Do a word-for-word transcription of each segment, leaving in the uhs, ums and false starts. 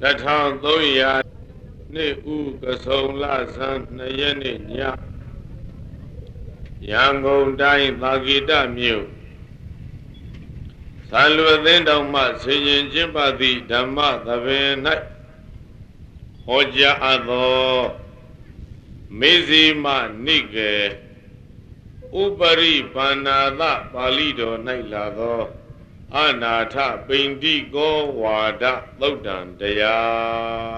ထောင်သုံးရာနှစ်ဦးကစုံလဆန်းနှစ်ရက်နေ့ညရန်ကုန်တိုင်းသာဂိတမြို့သံလွယ်သင်းတော်မှဆင်ရင်ကျင့်ပသည့်ဓမ္မသဘင်၌ဟောကြားအပ်သောမေဇိမနိကေဥပရိပါဏာသပါဠိတော်၌လာသောအနာထပိန္တိကောဝါဒသုတ်တံတရား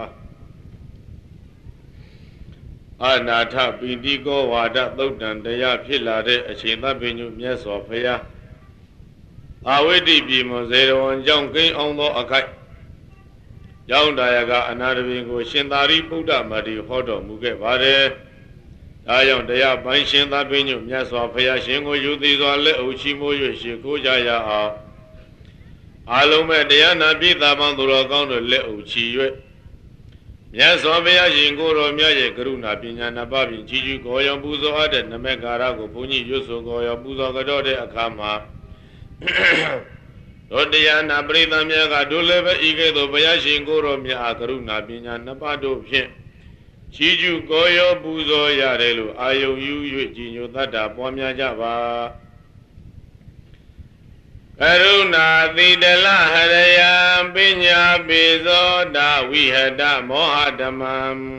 အနာထပိန္တိကောဝါဒသုတ်တံတရားဖြစ်လာတဲ့အချိန်သဗ္ဗညုမြတ်စွာဘုရားအာဝိတ္တိပြည်မဇေရဝံကြောင့်ကိန်းအောင်သောအခိုက်ကျောင်းဒါယကအနာတပင်ကိုရှင်သာရိပုတ္တမတိဟောတော်မူခဲ့ပါတယ်။ဒါကြောင့်တရားပိုင်းရှင်သဗ္ဗညုမြတ်စွာဘုရားရှင်ကိုယူသည်စွာလက်အုပ်ချီးမွမ်း၍ရှိခိုးကြရအောင်အလုံးမဲ့တရားနာပြည်သားပေါင်းသူတော်ကောင်းတို့လက်အုပ်ချီ၍မြတ်စွာဘုရားရှင်ကိုယ်တော်မြတ်ရဲ့ကရုဏာပညာနှစ်ပါးဖြင့်ကြီးကျူးခေါ်ရောပူဇော်အပ်တဲ့နမေကာရကိုဘုန်းကြီးရွတ်ဆိုခေါ်ရောပူဇော်ကြတော့တဲ့အခါမှာတို့တရားနာပရိသတ်များကတို့လည်းပဲဤကဲ့သို့ဘုရားရှင်ကိုယ်တော်မြတ်အားကရုဏာပညာနှစ်ပါးတို့ဖြင့်ကြီးကျူးခေါ်ရောပူဇော်ရတယ်လို့အာယုံယူ၍ကြီးညိုတတ်တာပွားများကြပါကရုဏာတိတလဟရယံပညာပိဇောဒဝိဟတမောဟဓမ္မံ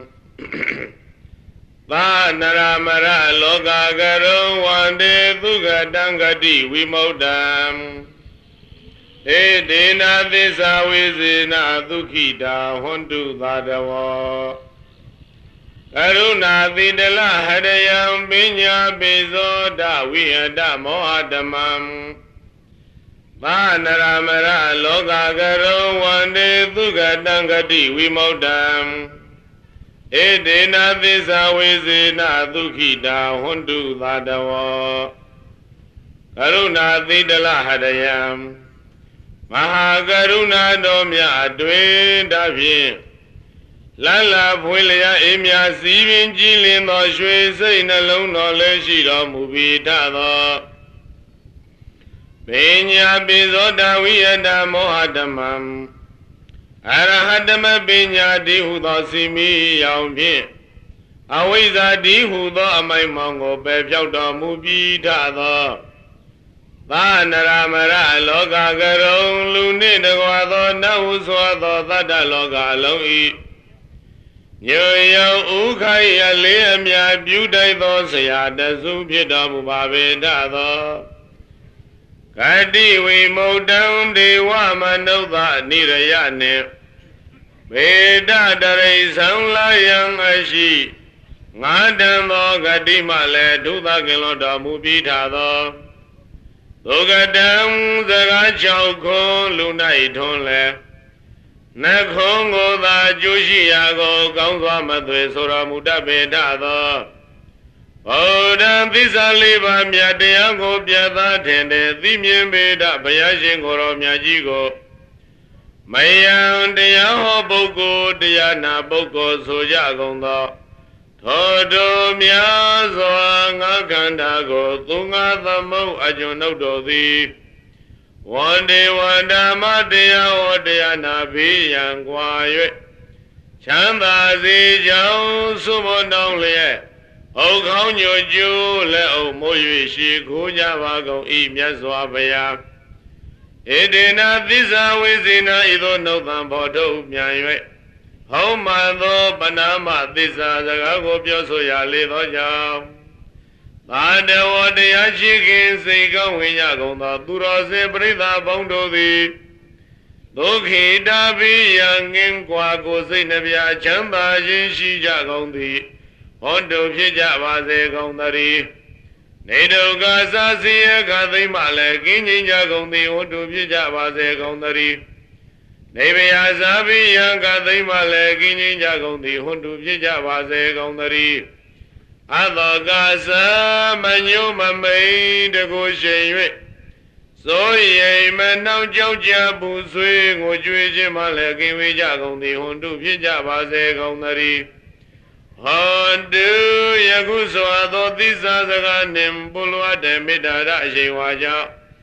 သာနရမရလောကကရုံဝန္တေသုခတံဂတိဝိမု dd ံဧဒေနာသစ္စာဝိဇေနဒုက္ခိတာဟွန္တုသာတဝောကရုဏာတိတလဟရယံပညာပိဇောဒဝိဟတမောဟဓမ္မံသာနရမရလောကကရုံဝန္တေသုခတံဂတိဝိမု dd ံဧဒေနာသစ္စာဝိဇေနဒုက္ခိတာဟွန္တုသာတဝောကရုဏာတိတလဟရယံမဟာကရုဏာတော်မြတ်အတွင်တဖြင့်လလဖွေလျာအေးမြစီပင်ကြည်လင်သောရွှေစိတ်နှလုံးတော်လည်းရှိတော်မူပြီးထသောပညာပိဇောဒဝိယတမောဟဓမ္မံအရဟတမပညာတိဟုသောစီမီရောင်ဖြင့်အဝိဇ္ဇာတိဟုသောအမိုက်မောင်ကိုပယ်ဖြောက်တော်မူပြီးထသောသာနရမရလောကကရုံလူနှင့်တကွာသောနတ်ဟုဆိုသောသတ္တလောကအလုံးဤညောယောဥခိုင်အလေးအမြပြုတိုက်သောဆရာတစုဖြစ်တော်မူပါပေထသောဂတိဝိမု dd ံဒေဝမနုဿနိရယနှင့်ဘေဒတရိသံလာယံအရှိငါတံသောဂတိမှလည်းဒုသကင်လောတော်မူပြီးထသောဒုက္ကတံစကား၆ခွန်းလူ၌ထွန်းလဲနှခုံးကိုသာကျိုးရှိရာကိုကောင်းစွာမသွေဆိုတော်မူတတ်ပေထသောဗုဒ္ဓံသစ္စာလေးပါးမြတ်တရားကိုပြသထင်တဲ့သိမြင်ပေတဘုရားရှင်ကိုယ်တော်မြတ်ကြီးကိုမယံတရားဟောပုဂ္ဂိုလ်တရားနာပုဂ္ဂိုလ်ဆိုကြကုန်သောထိုတို့များစွာငါခန္ဓာကိုသူငါသမုတ်အကျွန်ုပ်တို့သည်ဝန္ဒေဝန္ဓမ္မတရားဟောတရားနာပြီးရန်ကွာ၍ချမ်းသာစေကြောင်းသုမတောင်းလျက်ဩခေါင်းညိုကျိုးလက်အုပ်မိုး၍ရှိခိုးကြပါကုန်၏မြတ်စွာဘုရားဧဒေနာသစ္စာဝိဇေနဤသို့နှုတ်သံဖော်ထုတ်ပြန်၍ဟောမှန်သောပဏာမသစ္စာစကားကိုပြောဆိုရလေသောကြောင့်သာတဝတရားရှိခင်စိတ်ကောင်းဝင်ရကုန်သောသူတော်စင်ပရိသတ်ပေါင်းတို့သည်ဒုက္ခိတာပိယံငင်ကွာကိုစိတ်နှပြချမ်းသာခြင်းရှိကြကုန်သည်ဟောတုဖြစ်ကြပါစေကုန်သတည်းနေဒုက္ခသာစီယခသိမ့်မှလည်းကင်းငြိမ်းကြကုန်သည်ဟောတုဖြစ်ကြပါစေကုန်သတည်းနေဗယာဇာပိယံကသိမ့်မှလည်းကင်းငြိမ်းကြကုန်သည်ဟောတုဖြစ်ကြပါစေကုန်သတည်းအသောကသမညုမမိန်တကိုရှိန်၍စိုးရိမ်မနှောင့်ကြောက်ကြပူဆွေးငိုကြွေးခြင်းမှလည်းကင်းဝေးကြကုန်သည်ဟွန်တုဖြစ်ကြပါစေကုန်သတည်းဟောတုယခုစွာသောသစ္စာစကားနှင့်ပုလွတ်တဲ့မေတ္တာရအရှိန်ဝါကြောင့်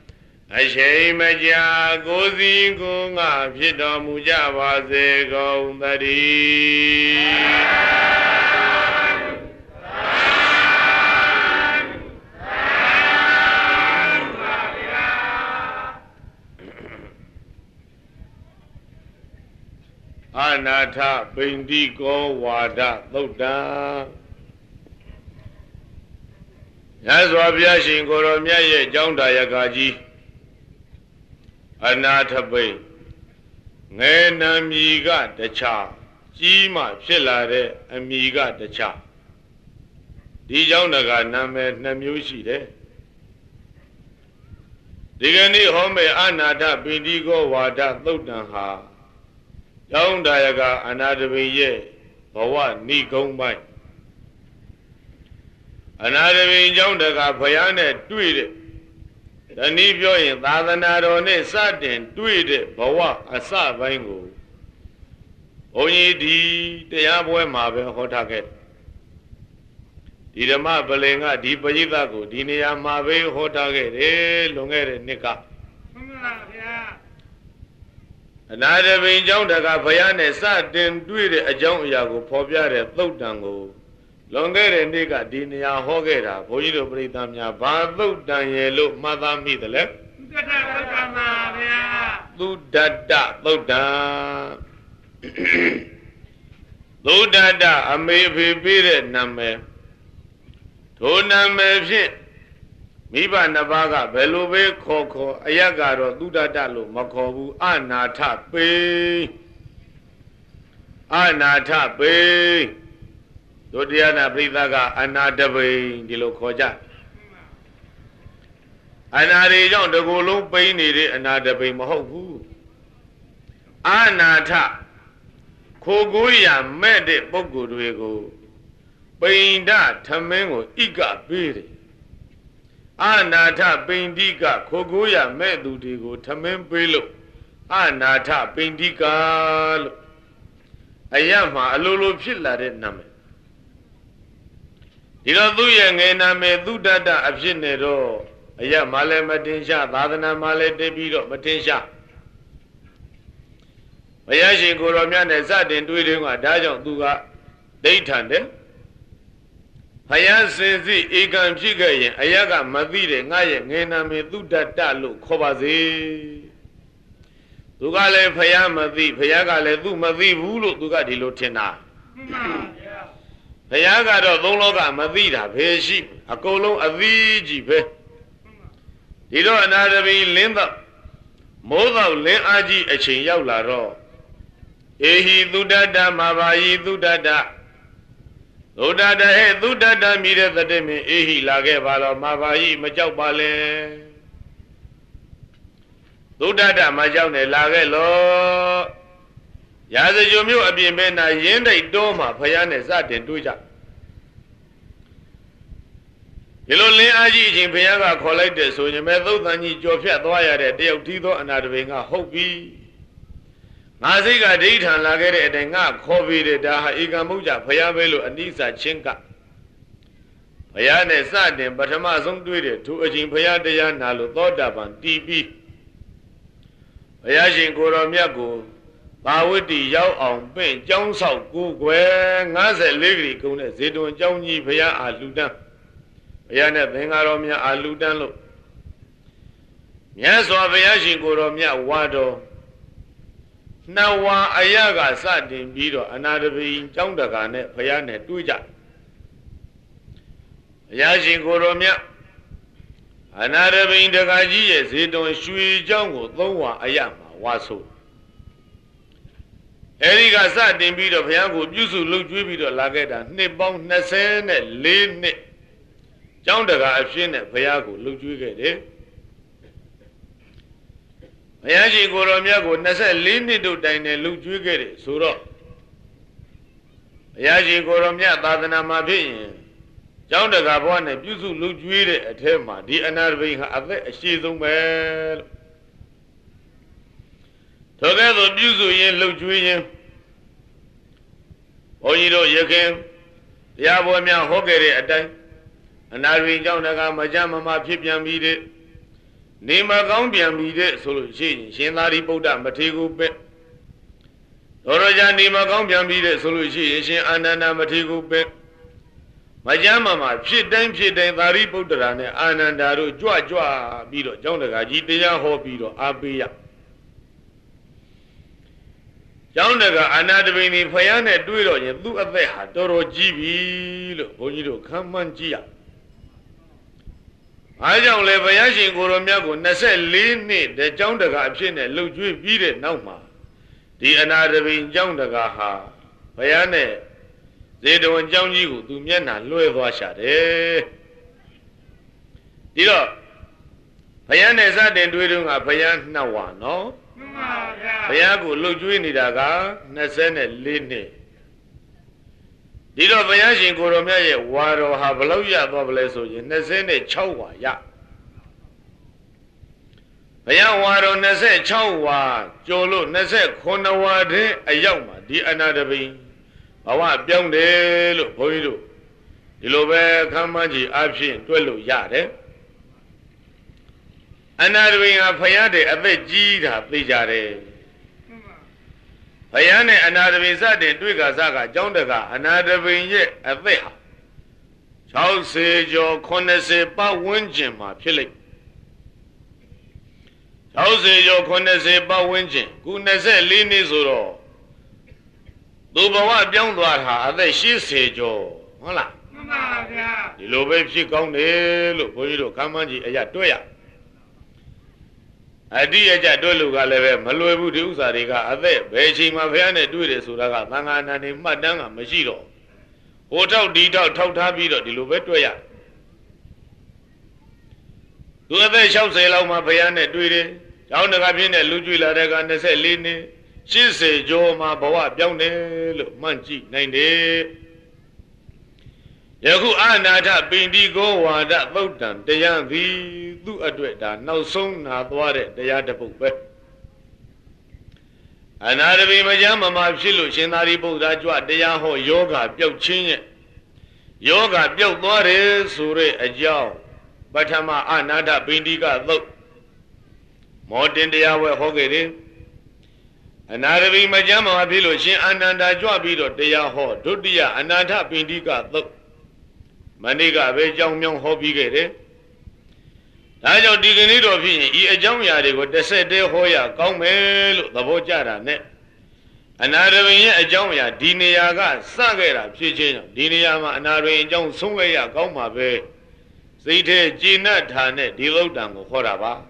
အရှိန်မကြာကိုစီကိုငါဖြစ်တော်မူကြပါစေကုန်သတည်းအာနာထပိန္တိကောဝါဒသုတ်တံမြတ်စွာဘုရားရှင်ကိုရောမြတ်ရဲ့ကျောင်းတရားကာကြီးအနာထပိန်ငယ်နံမြီကတခြားကြီးမှဖြစ်လာတဲ့အမြီကတခြားဒီကျောင်းတရားနာမည်နှစ်မျိုးရှိတယ်ဒီကနေ့ဟောမယ့်အာနာထပိန္တိကောဝါဒသုတ်တံဟာကျောင်းတရားကအနာထပိန်ရဲ့ဘဝနိဂုံးပိုင်းအနာထပိန်ကျောင်းတရားဘုရားနဲ့တွေ့တဲ့တနည်းပြောရင်သာသနာတော်နဲ့စတင်တွေ့တဲ့ဘဝအစပိုင်းကိုဘုန်းကြီးဒီတရားပွဲမှာပဲဟောထားခဲ့ဒီဓမ္မပလင်ကဒီပရိသတ်ကိုဒီနေရာမှာပဲဟောထားခဲ့တယ်လွန်ခဲ့တဲ့နှစ်ကမှန်ပါဗျာအနာထပိန်ကျောင်းတရားဘုရားနဲ့စတင်တွေ့တဲ့အကြောင်းအရာကိုဖော်ပြတဲ့သုတ်တံကိုလွန်ခဲ့တဲ့နေ့ကဒီနေရာဟောခဲ့တာဘုန်းကြီးတို့ပရိသတ်များဘာသုတ်တံရဲ့လို့မှတ်သားမိသလဲသုဒ္ဓတသုတ်တံပါဗျာသုဒ္ဓတသုတ်တံသုဒ္ဓတအမေဖေပေးတဲ့နာမည်ထိုနာမည်ဖြင့်မိဘနှစ်ပါးကဘယ်လိုပဲခေါ်ခေါ်အယက်ကတော့သုဒ္ဓတလို့မခေါ်ဘူးအနာထပိအနာထပိဒုတိယနာပရိသတ်ကအနာတပိန်ဒီလိုခေါ်ကြအနာတွေကြောင့်တကူလုံးပိန်နေတဲ့အနာတပိန်မဟုတ်ဘူးအနာထခိုကိုးရမဲ့တဲ့ပုဂ္ဂိုလ်တွေကိုပိန်ဒထမင်းကိုဣကပေးတယ်အနာထပိန်တိကခိုကိုးရမဲ့သူတွေကိုထမင်းပေးလို့အနာထပိန်တိကလို့အရမှာအလိုလိုဖြစ်လာတဲ့နာမည်ဒီတော့သူ့ရဲ့ငယ်နာမည်သုဒ္ဓတအဖြစ်နဲ့တော့အရမှာလည်းမတင်ရှားသာသနာမှာလည်းတည်ပြီးတော့မတင်ရှားဘုရားရှင်ကိုရောမြတ်နဲ့စတင်တွေ့တယ်ကဒါကြောင့်သူကဒိဋ္ဌံတယ်ဘုရားစင်စစ်ဧကံဖြစ်ခဲ့ရင်အရကမသိတယ်ငါရဲ့ငယ်နာမည်သုဒ္ဓတလို့ခေါ်ပါစေသူကလည်းဘုရားမသိဘုရားကလည်းသူမသိဘူးလို့သူကဒီလိုထင်တာဘုရားကတော့သုံးလောကမသိတာဘယ်ရှိအကုန်လုံးအသိကြီးပဲဒီတော့အနာတပိလင်းတော့မိုးတော့လင်းအားကြီးအချိန်ရောက်လာတော့အေဟိသုဒ္ဓတမာဘာယိသုဒ္ဓတသုဒ္ဓတဟဲ့သုဒ္ဓတမြည်တဲ့တတိမင်းအေဟိလာခဲ့ပါတော့မာဘာယိမကြောက်ပါလဲသုဒ္ဓတမကြောက်နဲ့လာခဲ့လို့ရာဇဂိုမြို့အပြင်ဘက်နာရင်းတိတ်တောမှာဖယားနဲ့စတင်တွေ့ကြဒီလိုလင်းအားကြီးအချိန်ဖယားကခေါ်လိုက်တဲ့ဆိုရင်မဲ့သုတ်တန်ကြီးကြော်ဖြတ်သွားရတဲ့တယောက်ထီးသောအနာတပိန်ကဟုတ်ပြီငါစိတ်ကဒိဋ္ဌံလာခဲ့တဲ့အတိုင်းငါခေါ်ပြီးတဲ့ဒါဟာဧကံမုတ်ကြဖယားပဲလို့အနိစ္စချင်းကဖယားနဲ့စတင်ပထမဆုံးတွေ့တဲ့သူအချိန်ဖယားတရားနာလို့သောတာပန်တည်ပြီးဘုရားရှင်ကိုရောမြတ်ကိုဘာဝတ္တိရောက်အောင်ပင့်ကျောင်းဆောက်ကိုယ်ွယ်ငါးဆယ်လေးခရီကုန်းတဲ့ဇေတွန်ကျောင်းကြီးဘုရားအာလူတန်းဘုရားနဲ့သင်္ဃာတော်များအာလူတန်းလို့မြတ်စွာဘုရားရှင်ကိုတော်မြတ်ဝါတော်နှစ်ဝါအယကစတင်ပြီးတော့အနာတပိကျောင်းတကာနဲ့ဘုရားနဲ့တွေ့ကြဘုရားရှင်ကိုတော်မြတ်အနာတပိတကာကြီးရဲ့ဇေတွန်ရွှေကျောင်းကိုသုံးဝါအယမှာဝါဆိုအဲဒီကစတင်ပြီးတော့ဘုရားကိုပြုစုလုပ်ကျွေးပြီးတော့လာခဲ့တာနှစ်ပေါင်း၂၄နှစ်ကျောင်းတကာအဖြစ်နဲ့ဘုရားကိုလုပ်ကျွေးခဲ့တယ်ဘုရားရှင်ကိုတော်မြတ်ကို၂၄နှစ်တို့တိုင်နဲ့လုပ်ကျွေးခဲ့တယ်ဆိုတော့ဘုရားရှင်ကိုတော်မြတ်သာသနာမှာဖြစ်ရင်ကျောင်းတကာဘဝနဲ့ပြုစုလုပ်ကျွေးတဲ့အထက်မှာဒီအနာတပိဟာအသက်အရှိဆုံးပဲလို့ထိုကဲ့သို့ပြုစုရင်လှုပ်ကြွေးရင်ဘုန်းကြီးတို့ရခင်တရားပွဲများဟောခဲ့တဲ့အတိုင်းအနာတပိကျောင်းတကာမကြမမဖြစ်ပြန်ပြီးတဲ့နေမကောင်းပြန်ပြီတဲ့ဆိုလို့ရှိရင်ရှင်သာရိပုတ္တမထေရကိုပဲတော်တော်ကြာနေမကောင်းပြန်ပြီတဲ့ဆိုလို့ရှိရင်ရှင်အာနန္ဒမထေရကိုပဲမကြမ်းမှာဖြစ်တိုင်းဖြစ်တိုင်းသာရိပုတ္တရာနဲ့အာနန္ဒာတို့ကြွကြွပြီးတော့ကျောင်းတကာကြီးတရားဟောပြီးတော့အားပေးရကျောင်းတကာအာနာတပိန်ဒီဖယားနဲ့တွေ့တော့ရင်သူ့အသက်ဟာတော်တော်ကြီးပြီလို့ဘုန်းကြီးတို့ခံမှန်းကြည့်ရအားကြောင့်လေဘုရားရှင်ကိုရောမြတ်ကိုနှစ်ဆယ့်လေးနှစ်တကျောင်းတကာအဖြစ်နဲ့လှုပ်ကြွေးပြီးတဲ့နောက်မှာဒီအနာတပိန်ကျောင်းတကာဟာဘုရားနဲ့ဇေတဝန်ကျောင်းကြီးကိုသူမျက်နှာလွှဲသွားရှာတယ်ဒီတော့ဘုရားနဲ့စတင်တွေ့တော့ကဘုရားနှစ်ဝါနော်မှန်ပါဗျာဘုရားကိုလှုပ်ကြွေးနေတာကနှစ်ဆယ့်လေးနှစ်ဒီတော့ဘုရားရှင်ကိုရောမြတ်ရဲ့ဝါတော်ဟာဘယ်လောက်ရသွားပလဲဆိုရင်နှစ်ဆယ့်ခြောက်ဝါရဘုရားဝါတော်နှစ်ဆယ့်ခြောက်ဝါကျော်လို့နှစ်ဆယ့်ခုနှစ်ဝါတည်းအရောက်မှာဒီအနာတပိန်ဘဝပြောင်းတယ်လို့ဘုန်းကြီးတို့ဒီလိုပဲခမ်းမန်းကြီးအဖြစ်တွက်လို့ရတယ်အနာတပိန်ဟာဘုရားတဲ့အသက်ကြီးတာသိကြတယ်ဘုရားနဲ့အနာတပိန်စတင်တွေ့ကစားကကျောင်းတကအနာတပိန်ရဲ့အသက်ဟာ၆၀ကျော်၇၀ပတ်ဝန်းကျင်မှာဖြစ်လိမ့်၆၀ကျော်၇၀ပတ်ဝန်းကျင်ခုနှစ်ဆယ့်လေးနှစ်ဆိုတော့သူဘဝပြောင်းသွားတာအသက်၈၀ကျော်ဟုတ်လားမှန်ပါဗျာဒီလိုပဲဖြစ်ကောင်းတယ်လို့ဘုန်းကြီးတို့ခမ်းမန်းကြီးအရာတွေ့ရအတိအကျတွေ့လို့ကလည်းပဲမလွယ်ဘူးဒီဥစ္စာတွေကအသက်ဘယ်ချိန်မှဘုရားနဲ့တွေ့တယ်ဆိုတာကသံဃာနာနေမှတ်တမ်းကမရှိတော့ဟိုထောက်ဒီထောက်ထောက်ထားပြီးတော့ဒီလိုပဲတွေ့ရသူအသက်၆၀လောက်မှဘုရားနဲ့တွေ့တယ်ကျောင်းတကာပြင်းနဲ့လူကြွေလာတဲ့ကနှစ်ဆယ့်လေးနှစ်၈၀ကျော်မှာဘဝပြောင်းတယ်လို့မှန်းကြည့်နိုင်တယ်ယခုအာနာထပိန္တိကောဝါဒသုတ်တံတရားသည်သူ့အတွက်ဒါနောက်ဆုံးနာသွားတဲ့တရားတစ်ပုဒ်ပဲအနာတပိမကြမ်းမမဖြစ်လို့ရှင်သာရိပုတ္တရာကြွတရားဟောယောဂပျောက်ခြင်းရဲ့ယောဂပျောက်သွားတယ်ဆိုတဲ့အကြောင်းပထမအာနာထပိန္တိကသုတ်မောတင်တရားဝဲဟောခဲ့တယ်အနာတပိမကြမ်းမမဖြစ်လို့ရှင်အာနန္ဒာကြွပြီးတော့တရားဟောဒုတိယအနာထပိန္တိကသုတ်မနေ့ကပဲအကြောင်းမြောင်းဟောပြီးခဲ့တယ်ဒါကြောင့်ဒီကနေ့တော့ဖြစ်ရင်ဤအကြောင်းအရာတွေကိုတစ်ဆက်တည်းဟောရကောင်းမယ်လို့သဘောကျတာနဲ့အနာရဝင်ရဲ့အကြောင်းအရာဒီနေရာကစခဲ့တာဖြစ်ခြင်းကြောင့်ဒီနေရာမှာအနာရဝင်အကြောင်းဆုံးခဲ့ရကောင်းမှာပဲစိတ်ထဲကြည်နပ်ထားနဲ့ဒီဥဒ္ဒံကိုခေါ်တာပါ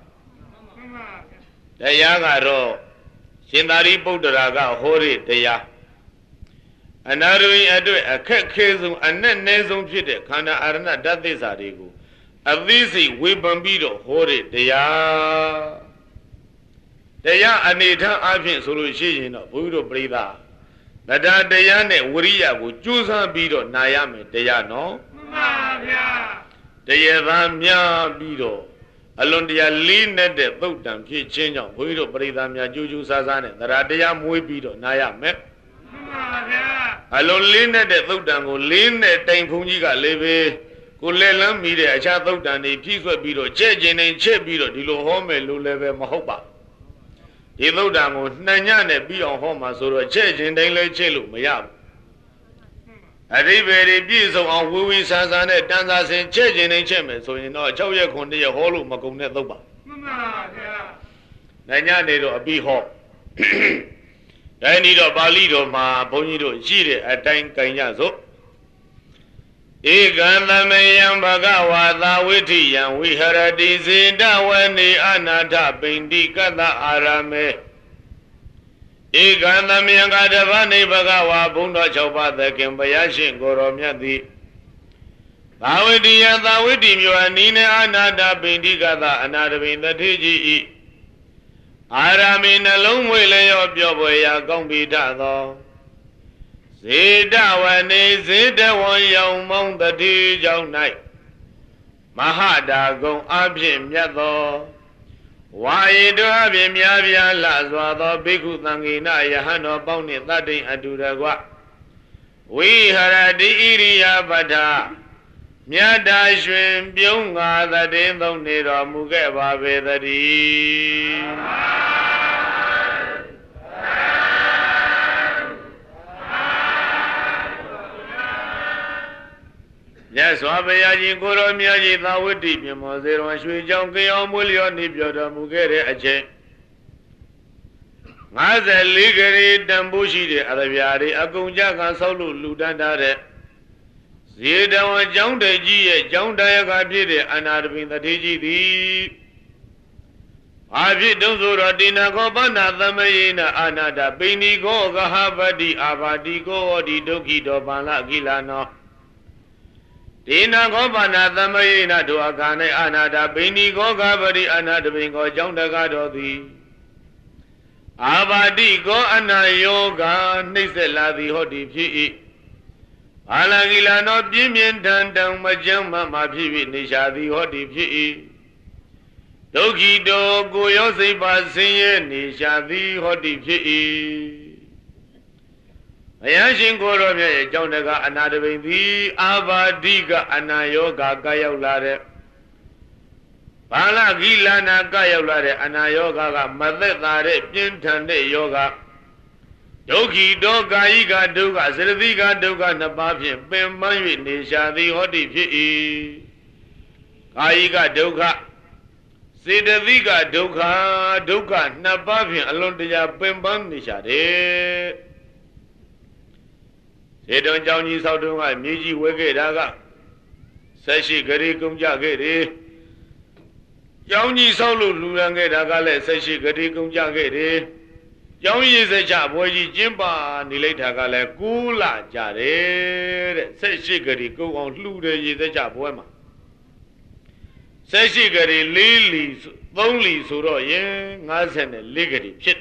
တရားကတော့ရှင်သာရိပုတ္တရာကဟောတဲ့တရားအနာရဝင်အတွက်အခက်ခဲဆုံးအနက်နဲဆုံးဖြစ်တဲ့ခန္ဓာအာရဏဓာတ်သစ္စာတွေကိုအသိစိတ်ဝေဖန်ပြီးတော့ဟောတဲ့တရားတရားအနေထားအဖြစ်ဆိုလို့ရှိရင်တော့ဘုရားတို့ပြိဿဗဒတရားနဲ့ဝရိယကိုကြိုးစားပြီးတော့နာရမယ်တရားနော်မှန်ပါဗျာတရားသားများပြီးတော့အလွန်တရာလေးနဲ့တဲ့သုတ်တံဖြစ်ခြင်းကြောင့်ဘုရားတို့ပြိဿများကြိုးကြိုးစားစားနဲ့တရားတရားမွေးပြီးတော့နာရမယ်မှန်ပါဗျာအလွန်လေးနဲ့တဲ့သုတ်တံကိုလေးနဲ့တိုင်ဖုန်ကြီးကလေးပဲကိုလက်လန်းမိတဲ့အခြားသုတ်တန်တွေဖြည့်ဆွက်ပြီးတော့ကျဲ့ကျင်နေချက်ပြီးတော့ဒီလိုဟောမယ်လို့လည်းပဲမဟုတ်ပါဒီသုတ်တန်ကိုနှံညနဲ့ပြီးအောင်ဟောမှာဆိုတော့ကျဲ့ကျင်တိုင်းလဲချက်လို့မရဘူးအဓိပ္ပာယ်ပြည့်စုံအောင်ဝီဝီဆန်းဆန်းနဲ့တန်စာစင်ကျဲ့ကျင်တိုင်းချက်မယ်ဆိုရင်တော့၆ရက်ခွန်တရက်ဟောလို့မကုန်တဲ့သုတ်ပါမှန်ပါဗျာနှံညနေတော့အပြီးဟောတိုင်းဒီတော့ပါဠိတော်မှာဘုန်းကြီးတို့ရှိတဲ့အတိုင်းကြင်ကြစို့ဧကံသမယံဘဂဝါသာဝိထိယံဝိဟရတိစေတဝနေအနာထပိန္တိကတ္တအာရမေဧကံသမယံကတဗ္ဗနေဘဂဝါဘုံတော်၆ပါးသခင်ဘုရားရှင်ကိုရောမြတ်သည်သာဝတိယသာဝတိမြို့အနီးနဲ့အနာထပိန္တိကတ္တအနာတပိန်တထေကြီးဤအာရမေနှလုံးမွေလျောပြော့ပွေရာကောင်းပြီးထသောဇေတဝနေဇေတဝံယောင်မောင်းတတိကြောင့်၌မဟာတာကုံအဖြစ်မြတ်သောဝါယေတောအဖြစ်များပြားလှစွာသောဘိက္ခုသံဃိနယဟန်တော်ပေါင်းနှင့်တတ္တိအတူတကွဝိဟရတိဣရိယာပဋ္ဌမြတ်တာရွှင်ပြုံးငါသတည်သုံးနေတော်မူခဲ့ပါပေသတည်းမြတ်စွာဘုရားကြီးကိုရောမြတ်ကြီးသာဝတိမြမောစေတော်ရွှေကြောင့်ကြောင်မွေးလျော်နေပြောတော်မူခဲ့တဲ့အချိန်ငါးဆယ်လေးကလေးတန်ဖိုးရှိတဲ့အရဗျာတွေအကုန်ကြကဆောက်လို့လူတန်းထားတဲ့ဇေတဝန်ကျောင်းတကြီးရဲ့ကျောင်းတရားကဖြစ်တဲ့အနာတပင်တတိကြီးသည်ဘာဖြစ်တုံးဆိုတော့တိနာခောပနာသမယေနအာနာတပိဏိကောကဟပတိအာဘာတိကောဒီဒုက္ခိတောပန္လကိလနောတိနာခောပနာသမယေနဒုအကာ၌အာနာတပိဏိကောကပတိအာနာတပင်ကောကျောင်းတကားတော်သည်အာဘာတိကောအနာယောဂနှိမ့်ဆက်လာသည်ဟောဒီဖြစ်၏ဘာလကိလနောပြင်းပြင်းထန်ထန်မကြမ်းမမဖြစ်၍နေရှာသည်ဟောဒီဖြစ်၏ဒုက္ခိတောကိုရောစိတ်ပါဆင်းရဲနေရှာသည်ဟောဒီဖြစ်၏ဘုရားရှင်ကိုရောမြတ်ရဲ့ကြောင့်တကအနာတပိန်သည်အာဘာတိကအနာယောဂကရောက်လာတဲ့ဘာလကိလနာကရောက်လာတဲ့အနာယောဂကမသက်သာတဲ့ပြင်းထန်တဲ့ယောဂဒုက္ခိတောကာယိကဒုက္ခစရတိကဒုက္ခနှစ်ပါးဖြင့်ပင်ပန်း၍နေရှာသည်ဟောတိဖြစ်၏ကာယိကဒုက္ခစေတသိကဒုက္ခဒုက္ခနှစ်ပါးဖြင့်အလွန်တရာပင်ပန်းနေရှာတယ်စေတုံကြောင့်ကြီးဆောက်တုံးကမြေကြီးဝဲခဲ့တာကဆက်ရှိဂရီကုံကြခဲ့တယ်ကျောင်းကြီးဆောက်လို့လူရန်ခဲ့တာကလည်းဆက်ရှိဂရီကုံကြခဲ့တယ်ကျောင်းရည်စက်ချဘွယ်ကြီးကျင်းပါနေလိုက်တာကလည်းကူးလာကြတယ်တဲ့ဆက်ရှိဂရီကုံအောင်လှူတယ်ရည်စက်ချဘွယ်မှာဆက်ရှိဂရီလေးလီသုံးလီဆိုတော့ရင်ငါးဆယ်နဲ့လေးဂရီဖြစ်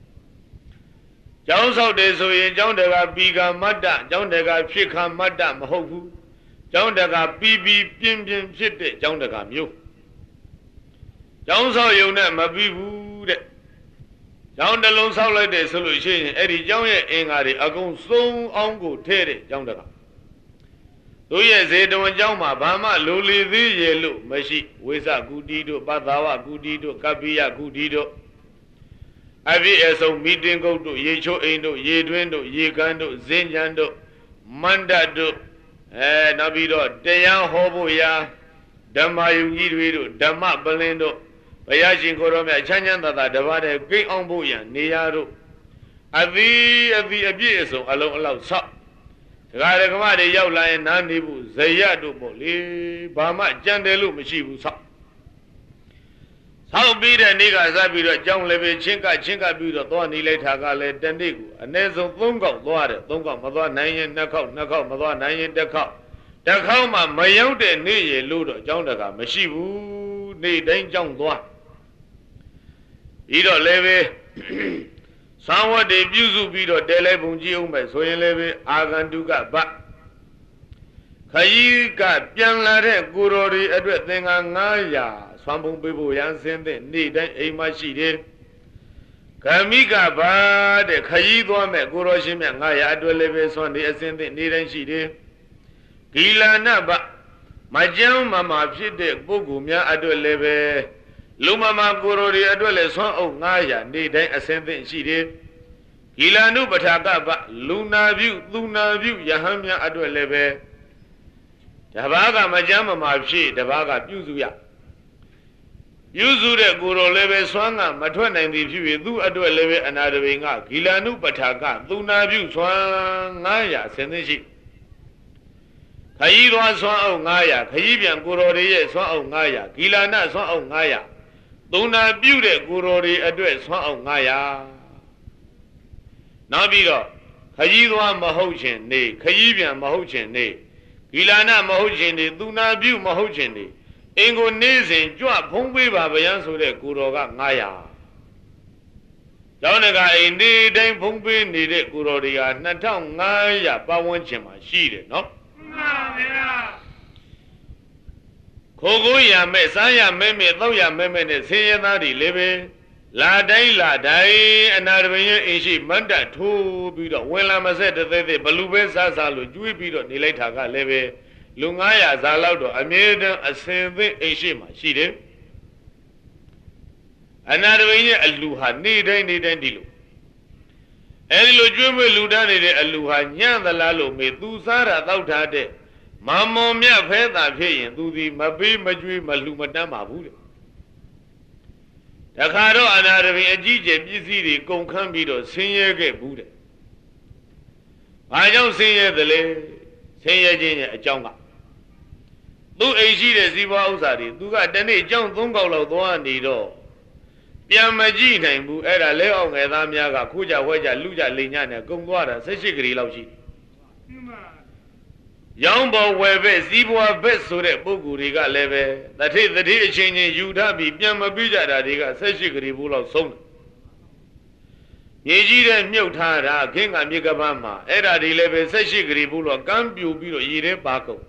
ကျောင်းဆောက်တယ်ဆိုရင်ကျောင်းတကပီကမတ္တကျောင်းတကဖြစ်ခါမတ္တမဟုတ်ဘူးကျောင်းတကပီပီပြင်းပြင်းဖြစ်တဲ့ကျောင်းတကမျိုးကျောင်းဆောက်ရုံနဲ့မပြီးဘူးတဲ့ကျောင်းတစ်လုံးဆောက်လိုက်တယ်ဆိုလို့ရှိရင်အဲ့ဒီကျောင်းရဲ့အင်္ဂါတွေအကုန်စုံအောင်ကိုထဲတဲ့ကျောင်းတကတို့ရဲ့ဇေတဝန်ကျောင်းမှာဘာမှလိုလေသေးရဲ့လို့မရှိဝိသကုတိတို့ပသဝကုတိတို့ကပ္ပိယကုတိတို့အပြည့်အစုံမီတင်ကုတ်တို့ရေချိုးအိမ်တို့ရေတွင်းတို့ရေကန်းတို့ဇင်းကြံတို့မန္တတို့အဲနောက်ပြီးတော့တရားဟောဖို့ရာဓမ္မယုံကြီးတွေတို့ဓမ္မပလင်တို့ဘုရားရှင်ကိုရောမြတ်ချမ်းချမ်းသာသာတပါးတည်းကိန်းအောင်ဖို့ရန်နေရာတို့အသီးအသီးအပြည့်အစုံအလုံးအလောက်ဆောက်ဒကာဒကမတွေရောက်လာရင်နားနေဖို့ဇယတို့ပေါ့လေဘာမှကြံတယ်လို့မရှိဘူးဆောက်ဆောက်ပြီးတဲ့နေ့ကစပြီးတော့ကြောင်းလည်းပဲချင်းကချင်းကပြီးတော့သွားနေလိုက်တာကလည်းတနေ့ကိုအနည်းဆုံးသုံးခေါက်သွားတယ်သုံးခေါက်မသွားနိုင်ရင်နှစ်ခေါက်နှစ်ခေါက်မသွားနိုင်ရင်တစ်ခေါက်တစ်ခေါက်မှမရောက်တဲ့နေ့ရလို့တော့ကြောင်းတကမရှိဘူးနေ့တိုင်းကြောင်းသွားပြီးတော့လည်းပဲသံဝတ်တွေပြုစုပြီးတော့တဲလဲပုံကြည့်အောင်ပဲဆိုရင်လည်းပဲအာဂန္တုကဗခရီးကပြန်လာတဲ့ကိုယ်တော်တွေအတွက်သင်္ကန်းငါးရာဆွမ်းပုံပေးဖို့ရန်စင်းတဲ့နေ့တိုင်းအိမ်မရှိတယ်ဂမိကဘာတဲ့ခရီးသွားမဲ့ကိုယ်တော်ရှင်မြတ်ငါးရာအတွက်လည်းပဲဆွမ်းနေအစင်းတဲ့နေ့တိုင်းရှိတယ်ဂီလာနဗမကြမ်းမမဖြစ်တဲ့ပုဂ္ဂိုလ်များအတွက်လည်းပဲလူမမကိုယ်တော်တွေအတွက်လည်းဆွမ်းအုပ်ငါးရာနေ့တိုင်းအစင်းတဲ့ရှိတယ်ဂီလာနုပထာကဗလူနာပြုသူနာပြုယဟန်များအတွက်လည်းပဲတဘာကမကြမ်းမမဖြစ်တဘာကပြုစုရပြုစုတဲ့ကိုယ်တော်လည်းပဲဆွမ်းကမထွက်နိုင်သည်ဖြစ်၍သူ့အတွက်လည်းပဲအနာတပိန်ကဂီလာနုပထာကသူနာပြုဆွမ်းငါးရာအစင်းတဲ့ရှိခရီးသွားဆွမ်းအုပ်ငါးရာခရီးပြန်ကိုယ်တော်တွေရဲ့ဆွမ်းအုပ်ငါးရာဂီလာနဆွမ်းအုပ်ငါးရာသုံးနာပြုတဲ့ကိုယ်တော်တွေအတွက်ဆွမ်းအုပ်ငါးရာနောက်ပြီးတော့ခရီးသွားမဟုတ်ခြင်းနေခရီးပြန်မဟုတ်ခြင်းနေဂီလာနမဟုတ်ခြင်းနေသူနာပြုမဟုတ်ခြင်းနေအင်ကိုနေစဉ်ကြွဖုံးပေးပါဗျာဆိုတဲ့ကိုယ်တော်ကငါးရာကျောင်းတကအိမ်နေတိုင်းဖုံးပေးနေတဲ့ကိုယ်တော်တွေကနှစ်ထောင်ငါးရာပတ်ဝန်းကျင်မှာရှိတယ်နော်မှန်ပါဗျာခိုးကိုရမဲ့စားရမဲ့မဲ့တောက်ရမဲ့မဲ့နဲ့ဆင်းရဲသားတွေလည်းပဲလာတိုင်းလာတိုင်းအနာတပင်ရဲ့အင်းရှိမတ်တထိုးပြီးတော့ဝင်လာမဆက်တဲ့သေးသေးဘလူပဲစားစားလို့ကျွေးပြီးတော့နေလိုက်တာကလည်းပဲလူငါးရာဇာလောက်တော့အမြဲတမ်းအစင်သင့်အိမ်ရှိမှရှိတယ်အနာတပိရဲ့အလူဟာနေတိုင်းနေတိုင်းဒီလိုအဲဒီလိုကျွေးမွေးလူတန်းနေတဲ့အလူဟာညံ့သလားလို့မေသူစားတာတောက်ထားတဲ့မမွန်မြတ်ဖဲတာဖြစ်ရင်သူဒီမပေးမကျွေးမလူမတန်းပါဘူးတဲ့တခါတော့အနာတပိအကြီးကျယ်ပစ္စည်းတွေကုန်ခန်းပြီးတော့ဆင်းရဲခဲ့ဘူးတဲ့ဘာကြောင့်ဆင်းရဲသလဲဆင်းရဲခြင်းရဲ့အကြောင်းကသူ့အိမ်ရှိတဲ့စီးပွားဥစ္စာတွေသူကတနေ့အကြောင်းသုံးကောက်လောက်သွားနေတော့ပြန်မကြည့်နိုင်ဘူးအဲ့ဒါလဲအောင်ငယ်သားများကခိုးကြဝဲကြလူကြလိန်ညနဲ့ကုံသွားတာ၁၈ကလေးလောက်ရှိရောင်းပေါ်ဝယ်ပဲစီးပွားဘက်ဆိုတဲ့ပုဂ္ဂိုလ်တွေကလည်းပဲတထိတထိအချင်းချင်းယူထားပြီးပြန်မပြီးကြတာတွေက၁၈ကလေးဘူးလောက်ဆုံးတယ်မြေကြီးတဲ့မြုပ်ထားတာခင်းကမြေကပန်းမှာအဲ့ဒါတွေလည်းပဲ၁၈ကလေးဘူးလောက်ကမ်းပြူပြီးတော့ရေထဲပါကုန်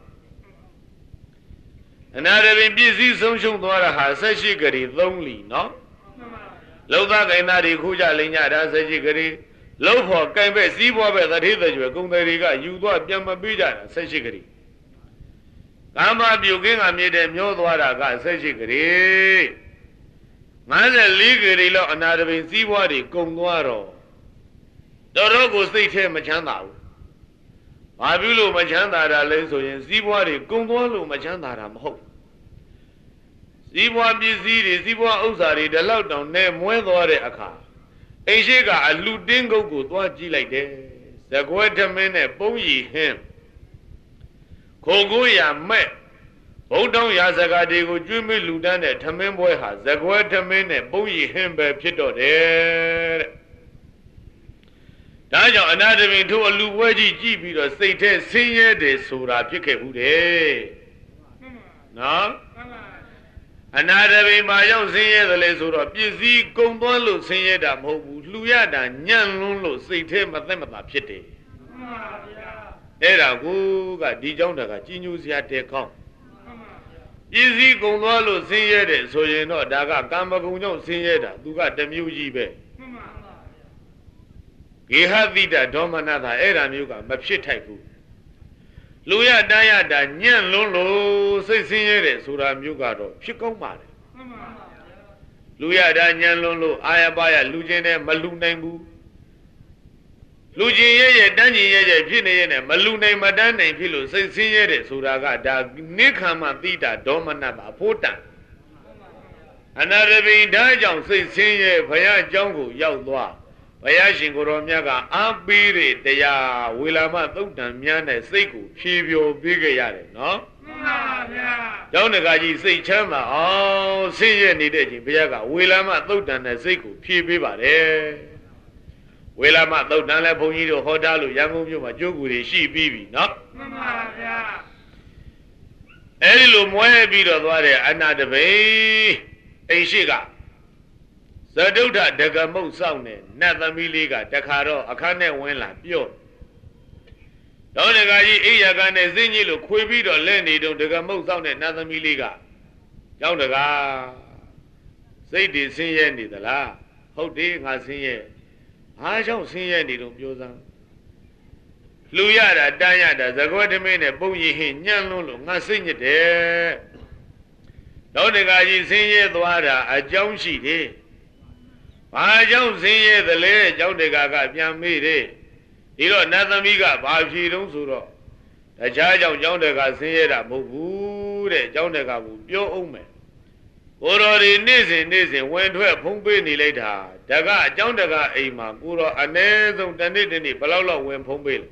အနာရပင်ပြည့်စည်ဆုံးရှုံးသွားတာဟာ၁၈ကလေး၃လီနော်လောက်သားကိုင်သားတွေခိုးကြလိမ့်ကြတာ၁၈ကလေးလောက်ဖို့ကင်ပဲစီးပွားပဲတတိတကြွယ်ကုံတယ်တွေကယူသွားပြန်မပေးကြတာ၁၈ကလေးကမ္ဘာပြုတ်ကင်းကမြေတဲ့မျောသွားတာက၁၈ကလေး၅၄ကလေးလောက်အနာတပင်စီးပွားတွေကုံသွားတော့တော်တော်ကိုစိတ်ထဲမချမ်းသာဘူးဘာပြုလို့မချမ်းသာတာလဲဆိုရင်စီးပွားတွေကုံသွားလို့မချမ်းသာတာမဟုတ်စီးပွားပစ္စည်းတွေစီးပွားဥစ္စာတွေဒီလောက်တောင်နဲ့မွဲသွားတဲ့အခါအိမ်ရှိကအလူတင်းကုတ်ကိုသွားကြည့်လိုက်တယ်ဇကွဲထမင်းနဲ့ပုံးရီဟင်းခိုကိုရမဲ့ဘုံတောင်းရာဇကာတွေကိုကျွေးမွေးလူတန်းတဲ့ထမင်းပွဲဟာဇကွဲထမင်းနဲ့ပုံးရီဟင်းပဲဖြစ်တော့တယ်တဲ့ဒါကြောင့်အနာတပင်ထို့အလူပွဲကြီးကြည့်ပြီးတော့စိတ်ထဲဆင်းရဲတယ်ဆိုတာဖြစ်ခဲ့ဘူးတဲ့နော်အနာတပင်မှာရောက်ဆင်းရဲတယ်လေဆိုတော့ပစ္စည်းကုန်သွားလို့ဆင်းရဲတာမဟုတ်ဘူးလှူရတာညံ့လွန်းလို့စိတ်ထဲမသက်မသာဖြစ်တယ်မှန်ပါဗျာအဲ့ဒါကိုကဒီเจ้าတကကြီးညိုစရာတဲကောင်းမှန်ပါဗျာပစ္စည်းကုန်သွားလို့ဆင်းရဲတယ်ဆိုရင်တော့ဒါကကံမကုံကြောင့်ဆင်းရဲတာသူကတမျိုးကြီးပဲမှန်ပါဗျာဂေဟတိတဒေါမနတာအဲ့ဒါမျိုးကမဖြစ်ထိုက်ဘူးလူရတန်းရတာညံ့လွန်းလို့စိတ်ဆင်းရဲတယ်ဆိုတာမျိုးကတော့ဖြစ်ကောင်းပါတယ်မှန်ပါဗျာလူရတာညံ့လွန်းလို့အာရပါရလူချင်းနဲ့မလူနိုင်ဘူးလူချင်းရဲ့ရဲ့တန်းချင်းရဲ့ရဲ့ဖြစ်နေရဲ့နဲ့မလူနိုင်မတန်းနိုင်ဖြစ်လို့စိတ်ဆင်းရဲတယ်ဆိုတာကဒါနိခမ္မတိတာဒေါမနတာအဖို့တန်အနာရပိဒါကြောင့်စိတ်ဆင်းရဲဘုရားเจ้าကိုရောက်သွားဘုရားရှင်ကိုယ်တော်မြတ်ကအားပေးတဲ့တရားဝေလာမသုတ်တံများနဲ့စိတ်ကိုဖြေဖြော်ပေးကြရတယ်နော်မှန်ပါဗျာကျောင်းတကာကြီးစိတ်ချမ်းသာအောင်ဆင်းရဲနေတဲ့ချင်းဘုရားကဝေလာမသုတ်တံနဲ့စိတ်ကိုဖြေပေးပါတယ်ဝေလာမသုတ်တံလည်းဘုန်းကြီးတို့ဟောတာလို့ရန်ကုန်မြို့မှာကျိုးကူတွေရှိပြီးပြီနော်မှန်ပါဗျာအဲဒီလိုမွဲပြီးတော့သွားတဲ့အနာတပိအိမ်ရှိကသဒုဋ္ဌဒကမုတ်ဆောင်တဲ့နတ်သမီးလေးကတခါတော့အခန်းနဲ့ဝင်လာပြော့တော့ဒကာကြီးအိယာကနဲ့စင်းကြီးလို့ခွေပြီးတော့လဲနေတော့ဒကမုတ်ဆောင်တဲ့နတ်သမီးလေးကကျောင်းတကာစိတ်တွေဆင်းရဲနေသလားဟုတ်တယ်ငါဆင်းရဲအားကြောင့်ဆင်းရဲနေတော့ပြောစမ်းလှူရတာတန်းရတာသကွဲထမင်းနဲ့ပုံရီဟင်းညံ့လွန်းလို့ငါစိတ်ညစ်တယ်တော့ဒကာကြီးဆင်းရဲသွားတာအကြောင်းရှိတယ်ဘာကြောင့်ဆင်းရဲသလဲကျောင်းတကာကပြန်မေးတယ်ဒီတော့နတ်သမီးကဘာဖြေတုံးဆိုတော့တခြားကြောင့်ကျောင်းတကာဆင်းရဲတာမဟုတ်ဘူးတဲ့ကျောင်းတကာကပြောအောင်မယ်ကိုတော်ဒီနေ့စဉ်နေ့စဉ်ဝင်ထွက်ဖုံးပေးနေလိုက်တာတကအကျောင်းတကာအိမ်မှာကိုတော်အ ਨੇ ဆုံးတစ်နေ့တစ်နေ့ဘယ်လောက်လောက်ဝင်ဖုံးပေးလဲ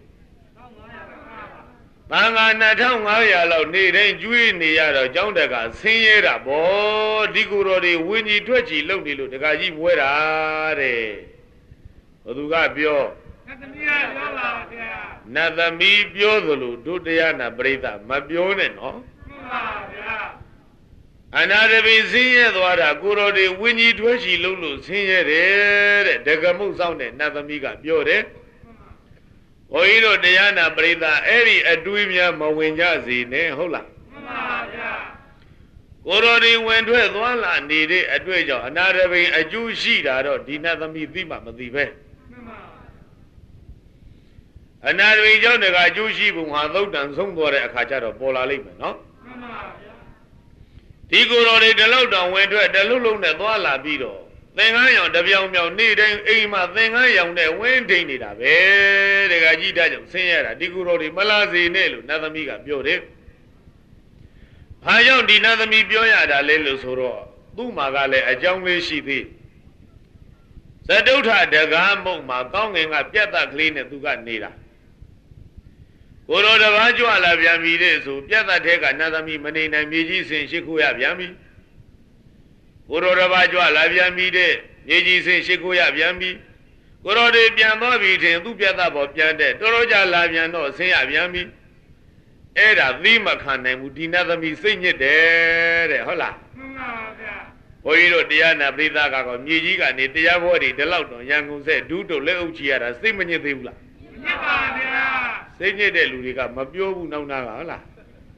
ဘာငါနှစ်ထောင်ငါးရာလောက်နေတိုင်းကျွေးနေရတော့ကျောင်းတကာဆင်းရဲတာဗောဒီကိုတော်တွေဝင်းကြီးထွက်ချီလုံနေလို့တကာကြီးမွဲတာတဲ့ဘသူကပြောနတ်သမီးကပြောပါဗျာနတ်သမီးပြောသလိုဒုတရားနာပရိသတ်မပြောနဲ့နော်မှန်ပါဗျာအနာတပိဆင်းရဲသွားတာကိုတော်တွေဝင်းကြီးထွက်ချီလုံလို့ဆင်းရဲတယ်တဲ့ဒကမုတ်ဆောင်တဲ့နတ်သမီးကပြောတယ်ဘုန်းကြီးတို့တရားနာပရိသတ်အဲ့ဒီအတွေးများမဝင်ကြစေနဲ့ဟုတ်လားမှန်ပါဗျာကိုတော်ဒီဝင်ထွက်သွားလာနေတဲ့အတွေ့အကြောင်းအနာတပိန်အကျိုးရှိတာတော့ဒီနတ်သမီးသိမှမသိပဲမှန်ပါအနာတပိန်ကြောင့်တကအကျိုးရှိပုံဟာသုတ်တန်ဆုံးသွားတဲ့အခါကျတော့ပေါ်လာလိမ့်မယ်နော်မှန်ပါဗျာဒီကိုယ်တော်တွေတလောက်တောင်ဝင်ထွက်တလုံးလုံးနဲ့သွားလာပြီးတော့သင်္ကန်းရောင်တပြောင်ပြောင်နေ့တိုင်းအိမ်မှာသင်္ကန်းရောင်နဲ့ဝင်းထိန်နေတာပဲတကကြီးတကြောင့်ဆင်းရဲတာဒီကိုယ်တော်တွေမလာစေနဲ့လို့နတ်သမီးကပြောတယ်။ဘာကြောင့်ဒီနတ်သမီးပြောရတာလဲလို့ဆိုတော့သူ့မှာကလည်းအကြောင်းလေးရှိသေးဇတုဋ္ဌတကားမုံမှာကောင်းငင်ကပြတ်သက်ကလေးနဲ့သူကနေတာကိုတော်တစ်ပါးကြွလာပြန်ပြီတဲ့ဆိုပြတ်သက်တဲ့ကနတ်သမီးမနေနိုင်မြေကြီးစင်ရှိခိုးရပြန်ပြီကိုတော်တစ်ပါးကြွလာပြန်ပြီတဲ့မြေကြီးစင်ရှိခိုးရပြန်ပြီကိုတော်တွေပြန်သွားပြီထင်သူ့ပြတ်သက်ပေါ်ပြန်တဲ့တော်တော်ကြလာပြန်တော့ဆင်းရပြန်ပြီအဲ့ဒါသီးမခံနိုင်ဘူးဒီနတ်သမီးစိတ်ညစ်တယ်တဲ့ဟုတ်လားမှန်ပါဗျာဘုန်းကြီးတို့တရားနာပရိသတ်ကတော့မြေကြီးကနေတရားဘောတွေဒီလောက်တော့ရန်ကုန်ဆက်ဒုတို့လက်အုပ်ချီရတာစိတ်မညစ်သေးဘူးလားညစ်ပါဗျာစိတ်ညစ်တဲ့လူတွေကမပြောဘူးနောက်နာကဟုတ်လား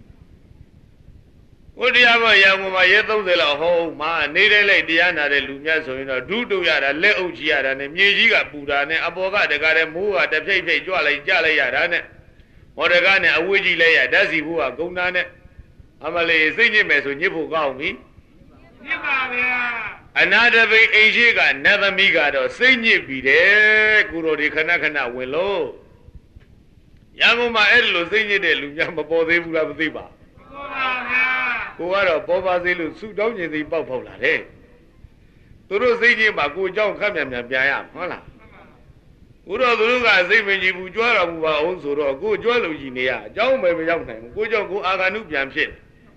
ဘုရားဘောရန်ကုန်မှာရဲသုံးဆယ်လောက်ဟောမှာနေတိုင်းလိုက်တရားနာတဲ့လူများဆိုရင်တော့ဒုတို့ရတာလက်အုပ်ချီရတာနဲ့မြေကြီးကပူတာနဲ့အပေါ်ကတကားတဲ့မိုးကတဖြိတ်ဖြိတ်ကြွလိုက်ကြလိုက်ရတာနဲ့မော်ဒကာနဲ့အဝေးကြီးလိုက်ရဓာတ်စီဖို့ကဂုံနာနဲ့အမလေးစိတ်ညစ်မယ်ဆိုညစ်ဖို့ကောင်းပြီညစ်ပါဗျာအနာတပိန်အိမ်ရှိကနတ်သမီးကတော့စိတ်ညစ်ပြီတဲ့ကိုတော်ဒီခဏခဏဝင်လို့ရန်ကုန်မှာအဲ့လိုစိတ်ညစ်တဲ့လူများမပေါ်သေးဘူးလားမသိပါပေါ်ပါဗျာကိုကတော့ပေါ်ပါစေလို့ဆူတောင်းခြင်းစီပေါက်ဖောက်လာတယ်သူတို့စိတ်ညစ်မှာကိုเจ้าခက်မြန်မြန်ပြန်ရဟုတ်လားဘုရားသူတို့ကစိတ်မကြည်ဘူးကြွားတော်မူပါအောင်ဆိုတော့ကိုကြွားလို့ရှိနေရအเจ้าပဲမရောက်နိုင်ဘူးကိုကြောင့်ကိုအာဂန္တုပြန်ဖြစ်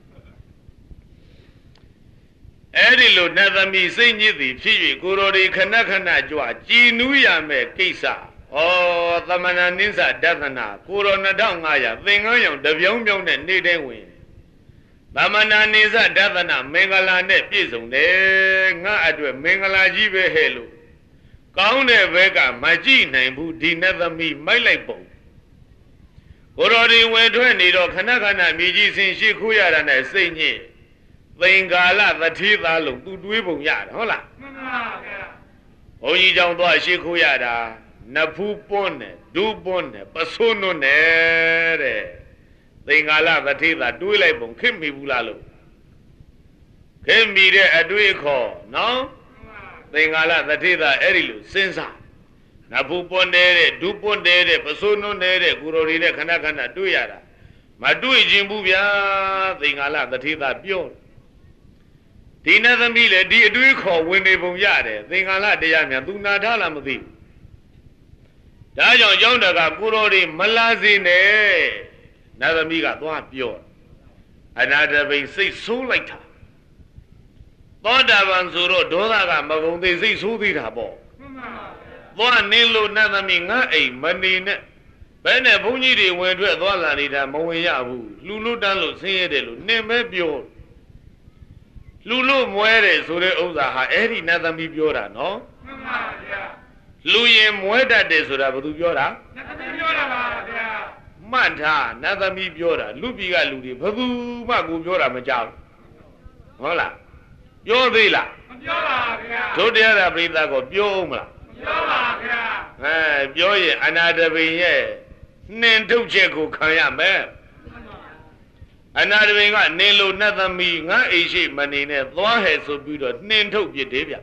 အဲ့ဒီလိုနတ်သမီးစိတ်ညစ်သည်ဖြစ်၍ကိုတော်ဒီခဏခဏကြွားကြည်နူးရမယ်ကိစ္စဩသမဏနိစ္စဒသနာကိုတော်နှစ်ထောင်ငါးရာသင်္ကန်းရောင်တပြောင်းပြောင်းနဲ့နေတဲ့ဝင်သမဏနိစ္စဒသနာမင်္ဂလာနဲ့ပြည့်စုံတယ်ငါအတွက်မင်္ဂလာကြီးပဲဟဲ့လို့ကောင်းတဲ့ဘက်ကမကြည့်နိုင်ဘူးဒီနတ်သမီးမိုက်လိုက်ပုံကိုတော်ဒီဝင်ထွက်နေတော့ခဏခဏမြေကြီးစင်ရှိခိုးရတာနဲ့စိတ်ညစ်သင်္ကာလသတိသားလုံးသူတွေးပုံရတယ်ဟုတ်လားမှန်ပါဗျာဘုန်းကြီးကြောင့်သွားရှိခိုးရတာနဖူးပွန်းနဲ့ဒူးပွန်းနဲ့ပစိုးနွန်းနဲ့တဲ့သင်္ကာလသတိသားတွေးလိုက်ပုံခင်မိဘူးလားလို့ခင်မိတဲ့အတွေးခေါ်နော်သင်္ကာလသတိသာအဲ့ဒီလိုစဉ်းစားနဖူးပွန်းတဲ့ဒူးပွန်းတဲ့ပစိုးနွန်းတဲ့ကိုရိုရီတဲ့ခဏခဏတွေးရတာမတွေးခြင်းဘူးဗျာသင်္ကာလသတိသာပြောဒီနတ်သမီးလေဒီအတွေးခေါ်ဝင်နေပုံရတယ်သင်္ကာလတရားများသူနာထားလားမသိဘူးဒါကြောင့်ကျောင်းတကကိုရိုရီမလာစေနဲ့နတ်သမီးကသွားပြောအနာတပိန်စိတ်ဆိုးလိုက်တာသောတာပန်ဆိုတော့ဒေါသကမကုန်သေးစိတ်ဆိုးသေးတာပေါ့မှန်ပါသွားနင်းလို့နတ်သမီးငါအိမ်မနေနဲ့ဘယ်နဲ့ဘုန်းကြီးတွေဝင်ထွက်သွားလာနေတာမဝင်ရဘူးလူလူတန်းလို့ဆင်းရဲတယ်လို့နင်ပဲပြောလူလူမွဲတယ်ဆိုတဲ့ဥစ္စာဟာအဲ့ဒီနတ်သမီးပြောတာနော်မှန်ပါဗျာလူရင်မွဲတတ်တယ်ဆိုတာဘယ်သူပြောတာနတ်သမီးပြောတာပါဗျာမှတ်ထားနတ်သမီးပြောတာလူပြည်ကလူတွေဘယ်သူမှကိုပြောတာမကြောက်ဟုတ်လားပြောသေးလားမပြောပါဗျာတို့တရားပရိသတ်ကိုပြောအောင်မလားမပြောပါဗျာအဲပြောရင်အနာတပိန်ရဲ့နှင်ထုတ်ချက်ကိုခံရမယ်အနာတပိန်ကနေလို့နတ်သမီးငါအိမ်ရှိမနေနဲ့သွားဟဲ့ဆိုပြီးတော့နှင်ထုတ်ပြစ်တယ်ဗျ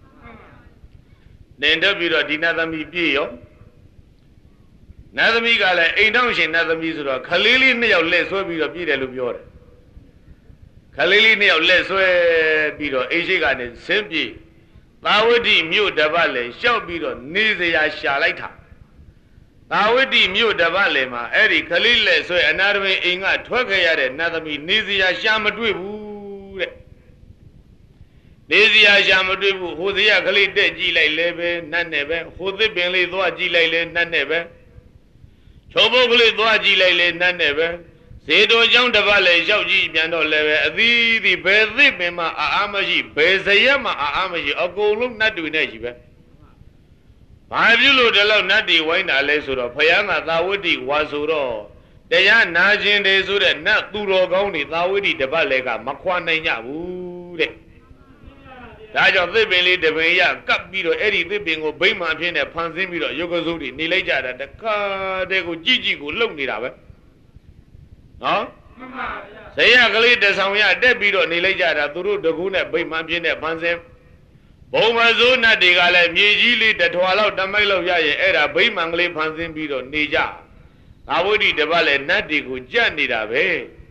နှင်ထုတ်ပြီးတော့ဒီနတ်သမီးပြည့်ရောနတ်သမီးကလည်းအိမ်တောင်ရှင်နတ်သမီးဆိုတော့ခလေးလေးနှစ်ယောက်လက်ဆွဲပြီးတော့ပြည့်တယ်လို့ပြောတယ်ခလေးလေးနှစ်ယောက်လက်ဆွဲပြီးတော့အိရှိကနေဆင်းပြေသာဝတိမြို့တပတ်လည်းရှောက်ပြီးတော့နေစရာရှာလိုက်တာသာဝတိမြို့တပတ်လည်းမှာအဲ့ဒီခလေးလက်ဆွဲအနာတပိန်အိမ်ကထွက်ခဲ့ရတဲ့နတ်သမီးနေစရာရှာမတွေ့ဘူးတဲ့နေစရာရှာမတွေ့ဘူးဟိုစရာခလေးတက်ကြည့်လိုက်လဲပဲနတ်နဲ့ပဲဟိုသစ်ပင်လေးသွားကြည့်လိုက်လဲနတ်နဲ့ပဲချိုးပုတ်ကလေးသွားကြည့်လိုက်လဲနတ်နဲ့ပဲဇေတောเจ้าတပတ်လည်းရောက်ကြည့်ပြန်တော့လည်းပဲအသီးသီးဘယ်သစ်ပင်မှအာအာမရှိဘယ်ဇရက်မှအာအာမရှိအကုန်လုံးနတ်တွေနဲ့ကြီးပဲဘာဖြစ်လို့ဒီလောက်နတ်တွေဝိုင်းတာလဲဆိုတော့ဖယားကသာဝတိဝါဆိုတော့တရားနာခြင်းတွေဆိုတဲ့နတ်သူတော်ကောင်းတွေသာဝတိတပတ်လည်းကမခွာနိုင်ကြဘူးတဲ့ဒါကြောင့်သစ်ပင်လေးတပင်ရကပ်ပြီးတော့အဲ့ဒီသစ်ပင်ကိုဗိမာန်အဖြစ်နဲ့ဖန်ဆင်းပြီးတော့ယုတ်ကစုတွေနေလိုက်ကြတာတခါတည်းကိုကြည့်ကြည့်ကိုလှုပ်နေတာပဲနော်မှန်ပါဗျာဇေယကလေးတဆောင်ရတက်ပြီးတော့နေလိုက်ကြတာသူတို့တကူနဲ့ဗိမာန်အဖြစ်နဲ့ဖန်ဆင်းဘုံမစိုးနတ်တွေကလည်းမြေကြီးလေးတထွာလောက်တမိုက်လောက်ရရင်အဲ့ဒါဗိမာန်ကလေးဖန်ဆင်းပြီးတော့နေကြသာဝတိတပတ်လည်းနတ်တွေကိုကြက်နေတာပဲ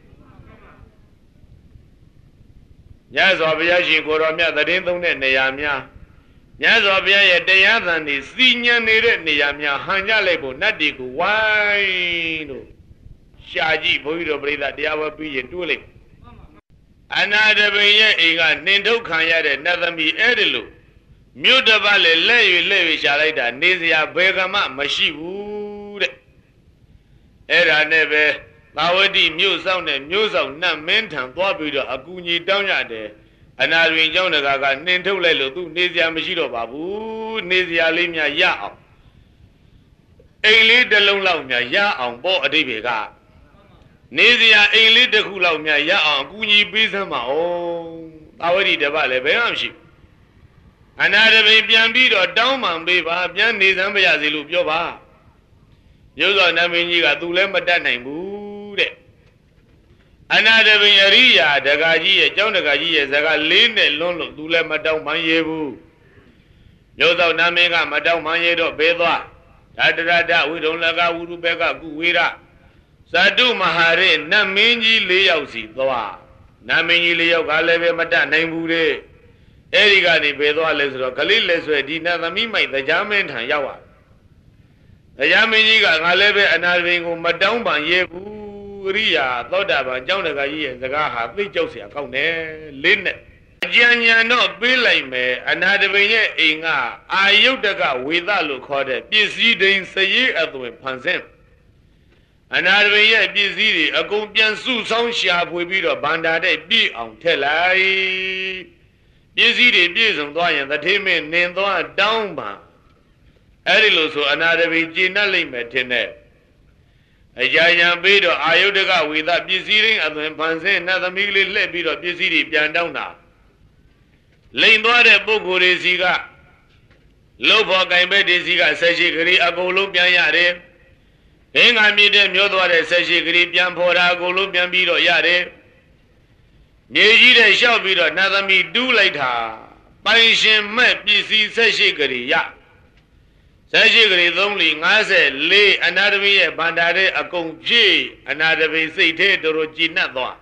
မြတ်စွာဘုရားရှင်ကိုတော်မြတ်သတင်းသုံးတဲ့နေရာများမြတ်စွာဘုရားရဲ့တရားသံတွေစီညံနေတဲ့နေရာများဟန်ကြလိုက်ဖို့နတ်တွေကိုဝိုင်းလို့ရှာကြည့်ဘုန်းကြီးတို့ပြိဿတရားဝဲပြီးရင်တွေးလိုက်အနာတပင်ရဲ့အိမ်ကနှင်ထုတ်ခံရတဲ့နတ်သမီးအဲ့ဒီလိုမြို့တစ်ပတ်လေလက်ရွေလက်ရွေရှာလိုက်တာနေစရာဘယ်ကမှမရှိဘူးတဲ့အဲ့ဒါနဲ့ပဲသာဝတိမြို့ဆောင်တဲ့မြို့ဆောင်နတ်မင်းထံသွားပြီးတော့အကူကြီးတောင်းရတယ်အနာတွင်เจ้าတကာကနှင်ထုတ်လိုက်လို့သူနေစရာမရှိတော့ပါဘူးနေစရာလေးများရအောင်အိမ်လေးတစ်လုံးလောက်များရအောင်ပေါ့အတိတ်ကနေစရာအိမ်လေးတစ်ခုလောက်များရအောင်အကူကြီးပေးစမ်းပါဦးသာဝတိတပတ်လည်းဘယ်မှမရှိအနာတပင်ပြန်ပြီးတော့တောင်းပန်ပေးပါပြန်နေစမ်းပါရစေလို့ပြောပါရုပ်တော်နမင်းကြီးကသူလည်းမတတ်နိုင်ဘူးတဲ့အနာတပင်အရိယာဒကာကြီးရဲ့ကျောင်းဒကာကြီးရဲ့ဇကာလေးနဲ့လွန်းလို့သူလည်းမတောင်းပန်ရဘူးရုပ်တော်နမင်းကမတောင်းပန်ရတော့ဘေးသွားဓာတရဒဝိဒုံလကဝုရုဘကကုဝေရဇတုမဟာရေနတ်မင်းကြီး၄ယောက်စီသွားနတ်မင်းကြီး၄ယောက်ကလည်းပဲမတတ်နိုင်ဘူးတဲ့အဲ့ဒီကနေဘယ်သွားလဲဆိုတော့ကလေးလက်ဆွဲဒီနတ်သမီးမိုက်တရားမင်းထံရောက်လာတရားမင်းကြီးကငါလည်းပဲအနာတပင်ကိုမတောင်းပန်ရဲဘူးအရိယာသောတာပန်ကျောင်းတကာကြီးရဲ့စကားဟာသိကြောက်เสียကောင်းတယ်လေးနဲ့အကြံဉာဏ်တော့ပေးလိုက်မယ်အနာတပင်ရဲ့အိမ်ကအာယုတ်တကဝေဒလို့ခေါ်တဲ့ပစ္စည်းဒိန်စရေးအသွင်ဖန်ဆင်းအနာတပင်ရဲ့ပစ္စည်းတွေအကုန်ပြန်စုဆောင်းရှာဖွေပြီးတော့ဗန္ဒာတဲ့ပြည့်အောင်ထက်လိုက်ပစ္စည်းတွေပြည့်စုံသွားရင်တထေးမင်းနင်သွားတောင်းပါအဲ့ဒီလိုဆိုအနာတပင်ကျင့်တတ်လိမ့်မယ်ထင်တယ်အကြံပေးတော့အာယုဒကဝေဒပစ္စည်းရင်းအသွင်ဖန်ဆင်းနတ်သမီးလေးလှည့်ပြီးတော့ပစ္စည်းတွေပြန်တောင်းတာလိန်သွားတဲ့ပုဂ္ဂိုလ်တွေစီကလုတ်ဖို့ကင်ဘက်တွေစီကဆက်ရှိကလေးအကုန်လုံးပြန်ရတယ်ဘင်းကမြစ်တဲ့မျိုးသွားတဲ့ဆက်ရှိကလေးပြန်ဖော်တာအကုန်လုံးပြန်ပြီးတော့ရတယ်မြေကြီးတဲ့လျှောက်ပြီးတော့နတ်သမီးတူးလိုက်တာပိုင်ရှင်မဲ့ပစ္စည်းဆက်ရှိကလေးရဆက်ရှိကလေးသုံးလီ၅၄အနာတပိရဲ့ဗန္ဒာတဲ့အကုန်ဖြည့်အနာတပိစိတ်သေးတော်တော်ကြည်နပ်သွား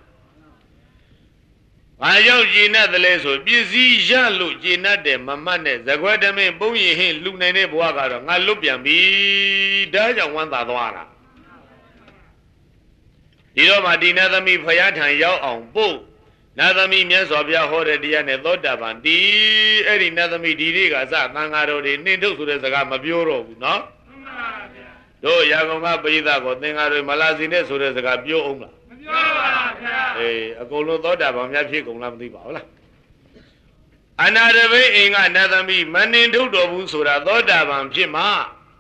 ဘာကြောင့်ကြည်နပ်တယ်လဲဆိုပစ္စည်းရလို့ကြည်နပ်တယ်မမတ်နဲ့ဇကွက်တမင်းပုံရင်ဟင်းလူနိုင်တဲ့ဘဝကတော့ငါလွတ်ပြန်ပြီဒါကြောင့်ဝမ်းသာသွားတာဒီတော့မှဒီနတ်သမီးဖယားထံရောက်အောင်ပို့နတ်သမီးမြတ်စွာဘုရားဟောတဲ့တရားနဲ့သောတာပန်ဒီအဲ့ဒီနတ်သမီးဒီတွေကစသံဃာတော်တွေနှင်ထုတ်ဆိုတဲ့စကားမပြောတော့ဘူးနော်မှန်ပါဗျာတို့ရာဂုံကပရိသတ်ကိုသင်္ဃာတွေမလာစီနဲ့ဆိုတဲ့စကားပြောအောင်လားမပြောပါဗျာအေးအကုန်လုံးသောတာပန်များဖြစ်ကုန်လားမသိပါဘူးလားအနာတပိအိမ်ကနတ်သမီးမနှင်ထုတ်တော်ဘူးဆိုတာသောတာပန်ဖြစ်မှာ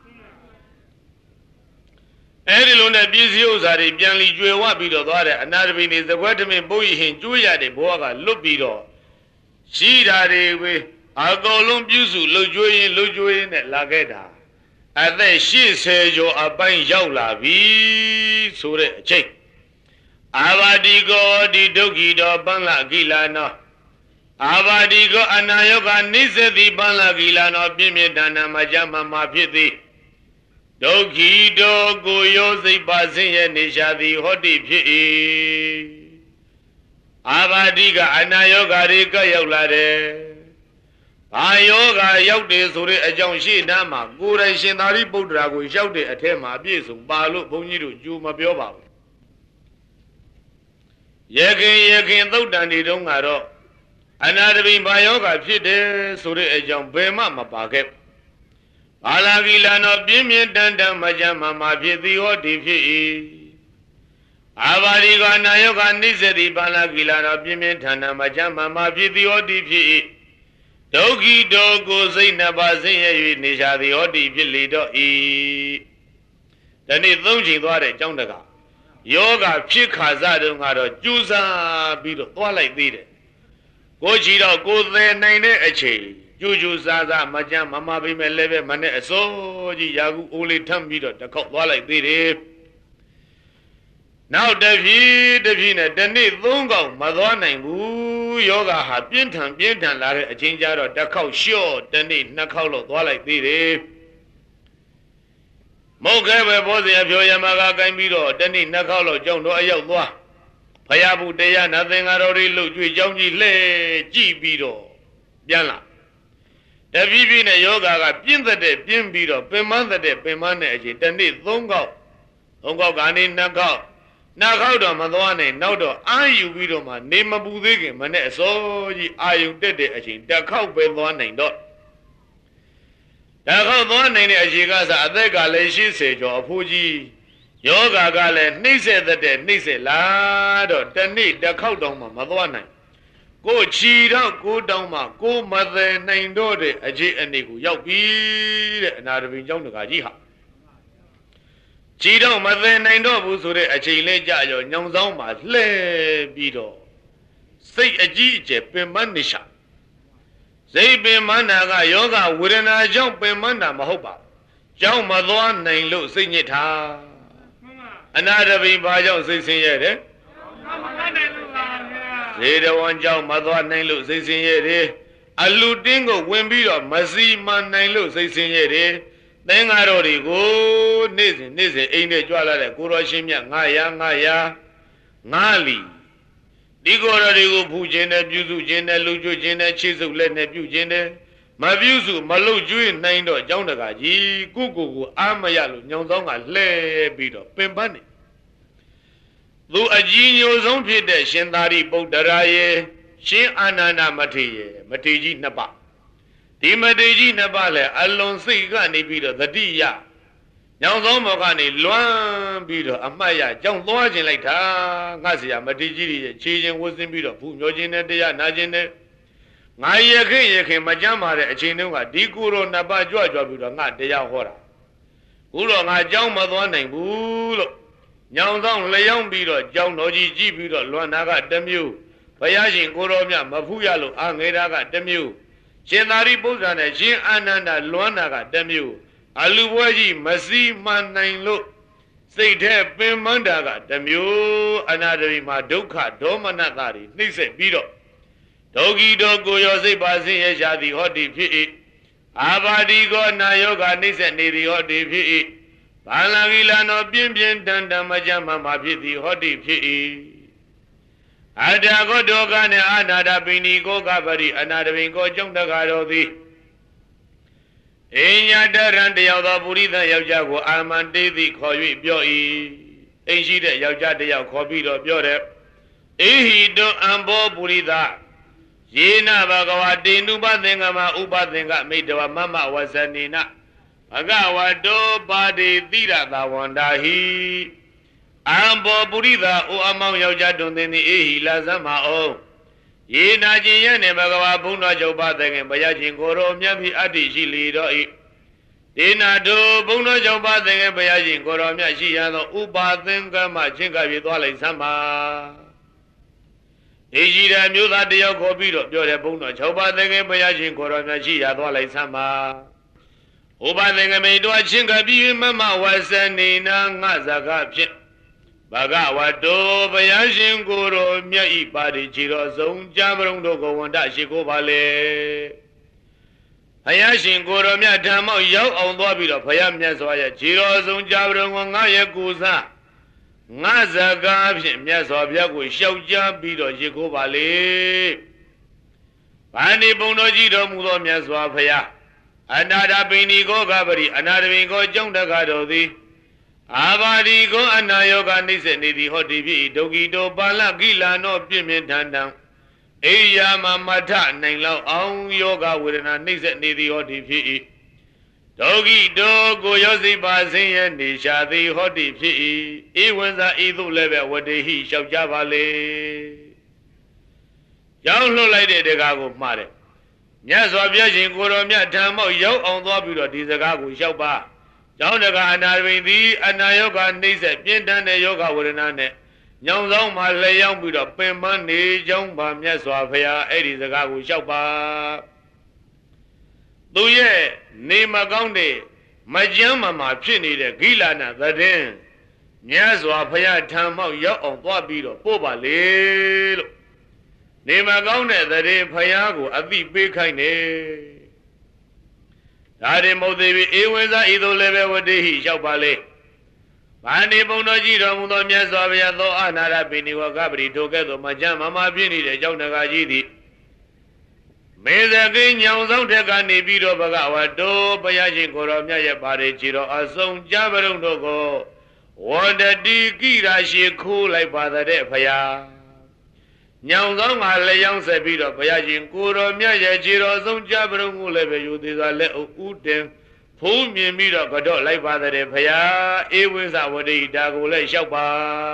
အဲ့ဒီလိုနဲ့ပစ္စည်းဥစ္စာတွေပြန်လီကျွေဝပြီးတော့သွားတဲ့အနာတပိနေသကွဲတမင်ပုတ်ရဟင်ကျွေးရတဲ့ဘဝကလွတ်ပြီးတော့ရှိတာတွေပဲအကုန်လုံးပြုစုလှုပ်ကျွေးရင်လှုပ်ကျွေးရင်နဲ့လာခဲ့တာအသက်၈၀ကျော်အပိုင်းရောက်လာပြီဆိုတဲ့အချိန်အာဘာတိကောဒီဒုက္ခိတောပန္လကိလာနောအာဘာတိကောအနာယောဂနိစ္စတိပန္လကိလာနောပြင်းပြတဏ္ဏမကြမမဖြစ်သည်ဒုက္ခိတောကိုယောစိတ်ပါစင်ရဲ့နေရှာသည်ဟောတိဖြစ်၏အာဘာတိကအနာယောဂတွေကရောက်လာတယ်ဘာယောဂရောက်တယ်ဆိုတဲ့အကြောင်းရှိနာမှာကိုယ်တိုင်ရှင်သာရိပုတ္တရာကိုရောက်တဲ့အထက်မှာအပြည့်စုံပါလို့ဘုန်းကြီးတို့ကြိုမပြောပါဘူးယခင်ယခင်သုတ်တန်ဒီတုန်းကတော့အနာတပိဘာယောဂဖြစ်တယ်ဆိုတဲ့အကြောင်းဘယ်မှမပါခဲ့ဘာလာကိလနောပြင်းပြင်းတန်တန်မကြမ်းမမဖြစ်သည်ဟောဒီဖြစ်၏အာဘာဒီကနာယောဂနိစ္စတိဘာလာကိလနောပြင်းပြင်းထန်တန်မကြမ်းမမဖြစ်သည်ဟောဒီဖြစ်၏ဒုက္ခိတောကိုစိတ်နှစ်ပါးဆင်းရဲ၍နေရှာသည်ဟောဒီဖြစ်လေတော့၏ဒီနေ့သုံးချိန်သွားတဲ့အကြောင်းတကားယောဂဖြစ်ခါစတုန်းကတော့ကျူးစားပြီးတော့သွားလိုက်သေးတယ်ကိုချီတော့ကိုသေးနိုင်တဲ့အချိန်ကျူးကျူးစားစားမကြမ်းမမပေးမဲ့လည်းပဲမနဲ့အစိုးကြီးရာကူအိုးလေးထမ်းပြီးတော့တစ်ခေါက်သွားလိုက်သေးတယ်နောက်တဖြည်းတဖြည်းနဲ့တနေ့သုံးခေါက်မသွားနိုင်ဘူးယောဂဟာပြင်းထန်ပြင်းထန်လာတဲ့အချိန်ကျတော့တစ်ခေါက်လျှော့တနေ့နှစ်ခေါက်လို့သွားလိုက်သေးတယ်မဟုတ်ခဲ့ပဲဘောဇင်အဖြိုရမကကိုင်းပြီးတော့တနေ့နှစ်ခေါက်လို့ကြောင်းတော့အရောက်သွားဖယားဘူးတရားနာသင်္ကာတော်တွေလှုပ်ကြွေကြောင်းကြီးလှဲကြည့်ပြီးတော့ပြန်လာတဖြည်းဖြည်းနဲ့ယောဂကပြင်းသက်တဲ့ပြင်းပြီးတော့ပင်မသက်တဲ့ပင်မနဲ့အချိန်တနေ့သုံးခေါက်သုံးခေါက်ကနေနှစ်ခေါက်နှစ်ခေါက်တော့မသွားနိုင်နောက်တော့အာယူပြီးတော့မှနေမပူသေးခင်မနဲ့အစောကြီးအာယုံတက်တဲ့အချိန်တစ်ခေါက်ပဲသွားနိုင်တော့တစ်ခေါက်သွားနိုင်တဲ့အချိန်ကစားအသက်ကလည်းရှစ်ဆယ်ကျော်အဖိုးကြီးယောဂကလည်းနှိမ့်ဆက်တဲ့နှိမ့်ဆက်လာတော့တနေ့တစ်ခေါက်တောင်မှမသွားနိုင်ကိုချီတော့ကိုတောင်မှကိုမသေးနိုင်တော့တဲ့အချိန်အနေကိုရောက်ပြီတဲ့အနာတပင်ကျောင်းတကာကြီးဟာချီတော့မသေးနိုင်တော့ဘူးဆိုတဲ့အချိန်လေးကြာရောညောင်ဆောင်မှာလှဲပြီးတော့စိတ်အကြီးအကျယ်ပင်ပန်းနေရှာစိတ်ပင်ပန်းတာကယောဂဝေဒနာကြောင့်ပင်ပန်းတာမဟုတ်ပါကြောင့်မသွားနိုင်လို့စိတ်ညစ်တာအနာတပင်ဘာကြောင့်စိတ်ဆင်းရဲတယ်ဇေဒဝန်ကြောင့်မသွားနိုင်လို့စိတ်ဆင်းရဲတယ်အလူတင်းကိုဝင်ပြီးတော့မစီမနိုင်လို့စိတ်ဆင်းရဲတယ်သင်္ဃာတော်တွေကိုနေ့စဉ်နေ့စဉ်အိမ်ထဲကြွလာတဲ့ကိုတော်ရှင်မြတ်ငါရာငါရာငါလီဒီကိုတော်တွေကိုဖူခြင်းနဲ့ပြုစုခြင်းနဲ့လှုပ်ကြွခြင်းနဲ့ချိစုပ်လက်နဲ့ပြုခြင်းနဲ့မပြုစုမလှုပ်ကြွနိုင်တော့ကျောင်းတကာကြီးကိုကိုကိုအာမရလို့ညောင်ဆောင်ကလှဲပြီးတော့ပင်ပန်းနေသူအကြီးညိုဆုံးဖြစ်တဲ့ရှင်သာရိပုတ္တရာရဲ့ရှင်အာနန္ဒမထေရရဲ့မထေရကြီးနှစ်ပါးဒီမထေရကြီးနှစ်ပါးလည်းအလွန်စိတ်ကနေပြီးတော့သတိရညောင်ဆောင်ဘောကနေလွမ်းပြီးတော့အမှတ်ရကြောင်းသွားခြင်းလိုက်တာငါဆရာမထေရကြီးရဲ့ခြေချင်းဝှစင်းပြီးတော့ဖူးမျောခြင်းနဲ့တရားနာခြင်းနဲ့ငါရခင်ရခင်မကြမ်းပါတဲ့အချိန်တုန်းကဒီကိုယ်တော်နှစ်ပါးကြွကြွပြီးတော့ငါတရားဟောတာခုတော့ငါကြောင်းမသွားနိုင်ဘူးလို့ညောင်ဆောင်လျောင်းပြီးတော့ကြောင်းတော်ကြီးကြည့်ပြီးတော့လွမ်းနာကတမျိုးဘုရားရှင်ကိုတော်မြတ်မဖူးရလို့အာငေတာကတမျိုးရှင်သာရိပုတ္တရာနဲ့ရှင်အာနန္ဒလွမ်းနာကတမျိုးအလူပွဲကြီးမစီမှန်နိုင်လို့စိတ်ထဲပင်မန္တာကတမျိုးအနာတရီမှာဒုက္ခဒေါမနတာတွေနှိမ့်ဆက်ပြီးတော့ဒုက္ခိတောကိုရောစိတ်ပါဆင်းရဲရှာသည်ဟောတိဖြစ်၏အာဘာတိကောနာယောဂနှိမ့်ဆက်နေသည်ဟောတိဖြစ်၏ဘာလာဂီလာနောပြင်းပြင်းတန်တန်မကြမ်းမှမှဖြစ်သည်ဟောတိဖြစ်၏အတ္တကောဒုက္ခနှင့်အနာတပိဏီကိုကပရိအနာတပိကိုကျုံတကားတော်သည်အိညာတရံတယောက်သောပုရိသယောက်ျားကိုအာမန်တေးသည်ခေါ်၍ပြော၏အိမ်ရှိတဲ့ယောက်ျားတယောက်ခေါ်ပြီးတော့ပြောတယ်အေဟိတောအံဘောပုရိသယေနဘဂဝတေနုပသင်္ကမဥပသင်္ကမိတဝမမဝဇနေနဘဂဝတောပါတိတိရသဝန္တာဟိအံဘောပုရိသအိုအမောင်ယောက်ျားတွင်သင်သည်အေဟိလာဇမအောင်ယေနာခြင်းရဲ့နေဘဂဝါဘုံတော်ချုပ်ပါတဲ့ခင်ဘုရားရှင်ကိုရောမြတ်ပြီအတ္တိရှိလေတော့ဤဒေနာတို့ဘုံတော်ချုပ်ပါတဲ့ခင်ဘုရားရှင်ကိုရောမြတ်ရှိရသောဥပါသင်္ကမချင်းကပြေသွားလိုက်စမ်းပါအေကြီးတဲ့မျိုးသားတယောက်ခေါ်ပြီးတော့ပြောတယ်ဘုံတော်ချုပ်ပါတဲ့ခင်ဘုရားရှင်ကိုရောမြတ်ရှိရသွားလိုက်စမ်းပါဥပါသင်္ကမေတော်ချင်းကပြေမမဝဆနေနာငါဇကဖြင့်ဘဂဝတောဘုရားရှင်ကိုယ်တော်မြတ်ဤပါတိခြေတော်ဆုံးကြမရုံတို့ကိုဝန္တရှိခိုးပါလေဘုရားရှင်ကိုယ်တော်မြတ်ဓမ္မောက်ရောက်အောင်သွားပြီးတော့ဘုရားမြတ်စွာရဲ့ခြေတော်ဆုံးကြမရုံကိုငါရဲ့ကိုယ်စားငါဇကားဖြင့်မြတ်စွာဘုရားကိုရှောက်ကြပြီးတော့ရှိခိုးပါလေဗာဏိဘုံတော်ကြီးတော်မူသောမြတ်စွာဘုရားအနာတပိဏီကိုကပရိအနာတပိကိုကျုံတကားတော်သည်အာဘာဒီကိုအနာယောဂနှိစ္စနေသည်ဟောတိဖြစ်ဒုက္ခိတောပါဠကိလာနောပြင်းပြင်းထန်ထန်အိယာမမထနိုင်လောက်အောင်ယောဂဝေဒနာနှိစ္စနေသည်ဟောတိဖြစ်၏ဒုက္ခိတောကိုရောစိပါဆင်းရဲနေရှာသည်ဟောတိဖြစ်၏ဧဝံဇာဤသို့လည်းပဲဝတေဟိလျှောက်ကြပါလေရောက်လှုပ်လိုက်တဲ့တကားကိုမှားတယ်မြတ်စွာဘုရားရှင်ကိုတော်မြတ်ဓမ္မောက်ရောက်အောင်သွားပြီးတော့ဒီစကားကိုလျှောက်ပါကျောင်းတကအနာဝိသည်အနာယောဂနှိမ့်ဆက်ပြင်းထန်တဲ့ယောဂဝေဒနာနဲ့ညောင်ဆောင်မှာလျောင်းပြီးတော့ပင်ပန်းနေကြောင်းပါမြတ်စွာဘုရားအဲ့ဒီစကားကိုလျှောက်ပါသူရဲ့နေမကောင်းတဲ့မကြမ်းမမာဖြစ်နေတဲ့ဂိလာနာသတင်းမြတ်စွာဘုရားထံမောက်ရောက်အောင်သွားပြီးတော့ပို့ပါလေလို့နေမကောင်းတဲ့သတင်းဘုရားကိုအသိပေးခိုင်းတယ်ဒါရင်မဟုတ်သေးပြီဧဝံဇာဤသို့လည်းပဲဝတိဟိလျှောက်ပါလေဘာနေဘုံတော်ကြီးတော်မူသောမြတ်စွာဘုရားသောအနာရပိနိဝကပရိထိုကဲ့သို့မကြမ်းမမာဖြစ်နေတဲ့အကြောင်းတကားကြီးသည်မေဇကိညောင်ဆောင်ထက်ကနေပြီးတော့ဘဂဝါတောဘုရားရှင်ကိုတော်မြတ်ရဲ့ပါရချီတော်အဆုံးကြပရုံတို့ကိုဝန္တတိကိရာရှိခိုးလိုက်ပါတဲ့ဘုရားညောင်ဆောင်ကလည်းရောင်းဆက်ပြီးတော့ဘုရားရှင်ကိုတော်မြတ်ရဲ့ခြေတော်အဆုံးကြပရုံကိုလည်းပဲယူသေးစွာလက်အုပ်ဥတင်ဖုံးမြင်ပြီးတော့ကတော့လိုက်ပါတဲ့ဘုရားဧဝံဇဝတိတာကိုလည်းလျှောက်ပါ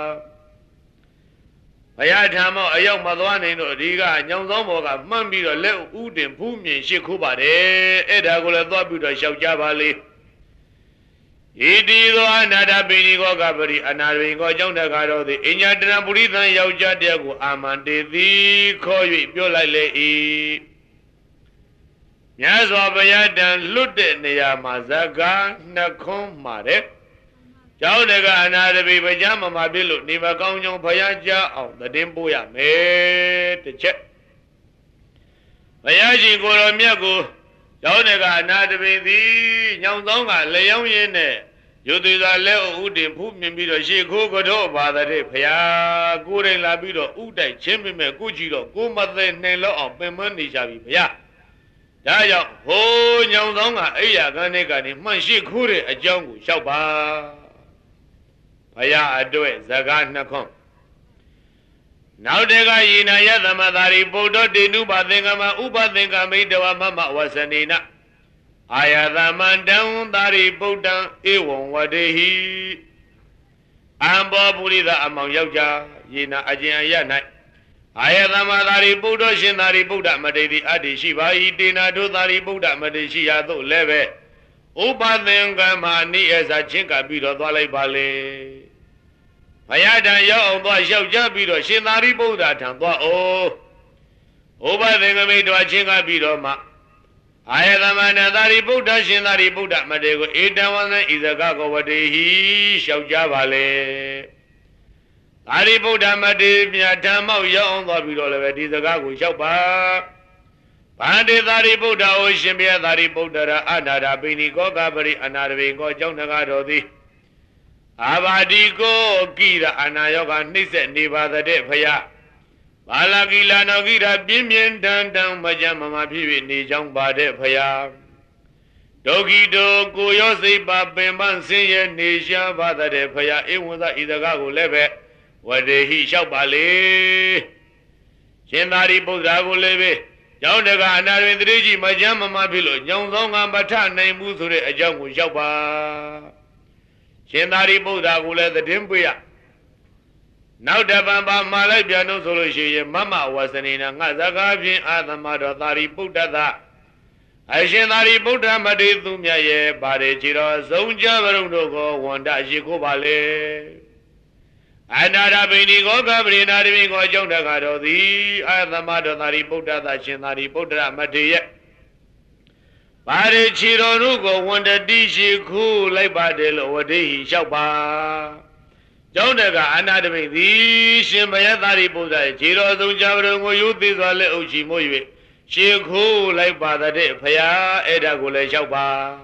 ဘုရားထံမောအရောက်မသွားနိုင်တော့ဒီကညောင်ဆောင်ဘောကမှန်းပြီးတော့လက်ဥတင်ဖူးမြင်ရှိခိုးပါတယ်အဲ့ဒါကိုလည်းသွားပြီးတော့လျှောက်ကြပါလေဣတိသောအနာတပိဏိကောကပရိအနာရိကောကြောင့်တကားတော်သည်အညာတရပုရိသံယောက်ျားတယောက်ကိုအာမန္တေသည်ခေါ်၍ပြောလိုက်လေ၏မြတ်စွာဘုရားတန်လွတ်တဲ့နေရာမှာဇကာနှခွန်းမှာတဲ့ကျောင်းတကအနာတပိပကြမမပြလို့နေမကောင်းကြောင့်ဘုရားကြားအောင်တည်ပို့ရမယ်တစ်ချက်ဘုရားရှင်ကိုယ်တော်မြတ်ကိုကျောင်းတကအနာတပိသည်ညောင်ဆောင်ကလျောင်းရင်းနဲ့ယုတ်သေးသာလက်ဥတင်ဖူးမြင်ပြီးတော့ရှေ့ခိုးကတော့ပါတဲ့ဘုရားကိုယ်တိုင်လာပြီးတော့ဥတိုက်ချင်းပြမဲ့ကိုကြည့်တော့ကိုမသိနှင်လောက်အောင်ပင်မနေကြပြီဘုရားဒါကြောင့်ဟိုးညောင်ဆောင်ကအိယာကနေကနေမှန်ရှိခိုးတဲ့အကြောင်းကိုလျှောက်ပါဘုရားအတွက်ဇကာနှခွန်းနောက်တကယေနာယသမသာရိပုတ္တတေနုပသင်္ကမဥပသင်္ကမိတဝမမဝဆနေနအာယသမန္တံသာရိပုတ္တံဧဝံဝတေဟိအံဘောပုရိသအမောင်ယောက်ျားယေနာအကျင်အရ၌အာယသမသာရိပုတ္တရှင်သာရိပုတ္တမတေတိအတ္တိရှိပါ၏တေနာတို့သာရိပုတ္တမတေရှိရာသို့လည်းပဲဥပသင်္ကမနိအစာချင်းကပ်ပြီးတော့သွားလိုက်ပါလေဘုရားတန်ရောက်အောင်သွားလျှောက်ကြပြီးတော့ရှင်သာရိပုတ္တထံသွားအိုဥပသင်္ကမိတော်ချင်းကပ်ပြီးတော့မှအာယသမန္တသာရိပုတ္တရှင်သာရိပုတ္တမတေကိုဧတံဝဇံဣဇကကောဝတေဟိလျှောက်ကြပါလေသာရိပုတ္တမတေမြတ်ဓမ္မောက်ရောက်အောင်သွားပြီးတော့လည်းပဲဒီစကားကိုလျှောက်ပါဗန္တေသာရိပုတ္တဟောရှင်ဘုရားသာရိပုတ္တရာအနာဒပိဏိကောကပရိအနာဒပိကောကြောင့်တကားတော်သည်အာဘာတိကိုကိရအနာယောကနှိမ့်ဆက်နေပါတဲ့ဘုရားဘာလကိလာနောကိရပြင်းပြင်းထန်ထန်မကြမ်းမမာဖြစ်၍နေကြောင်းပါတဲ့ဘုရားဒုက္ခိတောကိုရောစိတ်ပါပင်ပန်းဆင်းရဲနေရှားပါတဲ့ဘုရားဧဝံဇဣဇကကိုလည်းပဲဝတေဟိလျှောက်ပါလေရှင်သာရိပုတ္တရာကိုလည်းပဲကျောင်းတကအနာတွင်တတိကြီးမကြမ်းမမာဖြစ်လို့ညောင်ဆောင်ကမထနိုင်ဘူးဆိုတဲ့အကြောင်းကိုလျှောက်ပါရှင်သာရိပုတ္တရာကိုလည်းသတင်းပေးရနောက်တပံပါမာလိုက်ပြန်လို့ဆိုလို့ရှိရင်မမဝဆနေနာငါဇကားဖြင့်အာသမတော်သာရိပုတ္တသာအရှင်သာရိပုတ္တမတေသူမြတ်ရဲ့ဗာရေချီတော်ဆုံးကြပရုံတို့ကိုဝန္တရှိခိုးပါလေအနာရပိဏိကောကပရိနာတိကိုအကြောင်းတကားတော်သည်အာသမတော်သာရိပုတ္တသာရှင်သာရိပုတ္တမတေရဲ့ဗာရေချီတော်တို့ကိုဝန္တတိရှိခိုးလိုက်ပါတယ်လို့ဝတိဟိလျှောက်ပါကျောင်းတကအနာတမိတ်သည်ရှင်ဘုရားသာရိပုတ္တရဲ့ခြေတော်ဆုံးကြပရုံကိုယုသိစွာလက်အုပ်ချီမို့၍ရှေခိုးလိုက်ပါတဲ့ဘုရားအဲ့ဒါကိုလည်းလျှောက်ပါ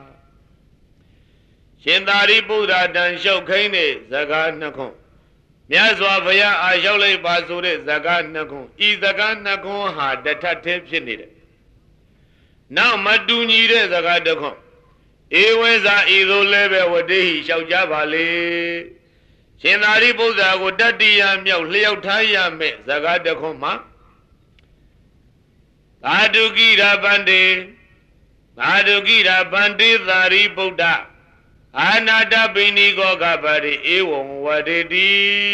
ရှင်သာရိပုတ္တတန်လျှောက်ခိုင်းတဲ့ဇကာနှခွန်းမြတ်စွာဘုရားအာလျှောက်လိုက်ပါဆိုတဲ့ဇကာနှခွန်းဤဇကာနှခွန်းဟာတထထဲဖြစ်နေတယ်နောက်မတူညီတဲ့ဇကာတစ်ခွန်းဧဝံဇာဤသို့လည်းပဲဝတိဟိလျှောက်ကြပါလေရှင်သာရိပုတ္တရာကိုတတ္တိယမြောက်လျှောက်ထားရမယ်ဇကာတခွန်းမှာသာဓုကိရဗန္တေသာဓုကိရဗန္တေသာရိပုတ္တအာနာတပိဏိကောကပရိဧဝံဝတေတိ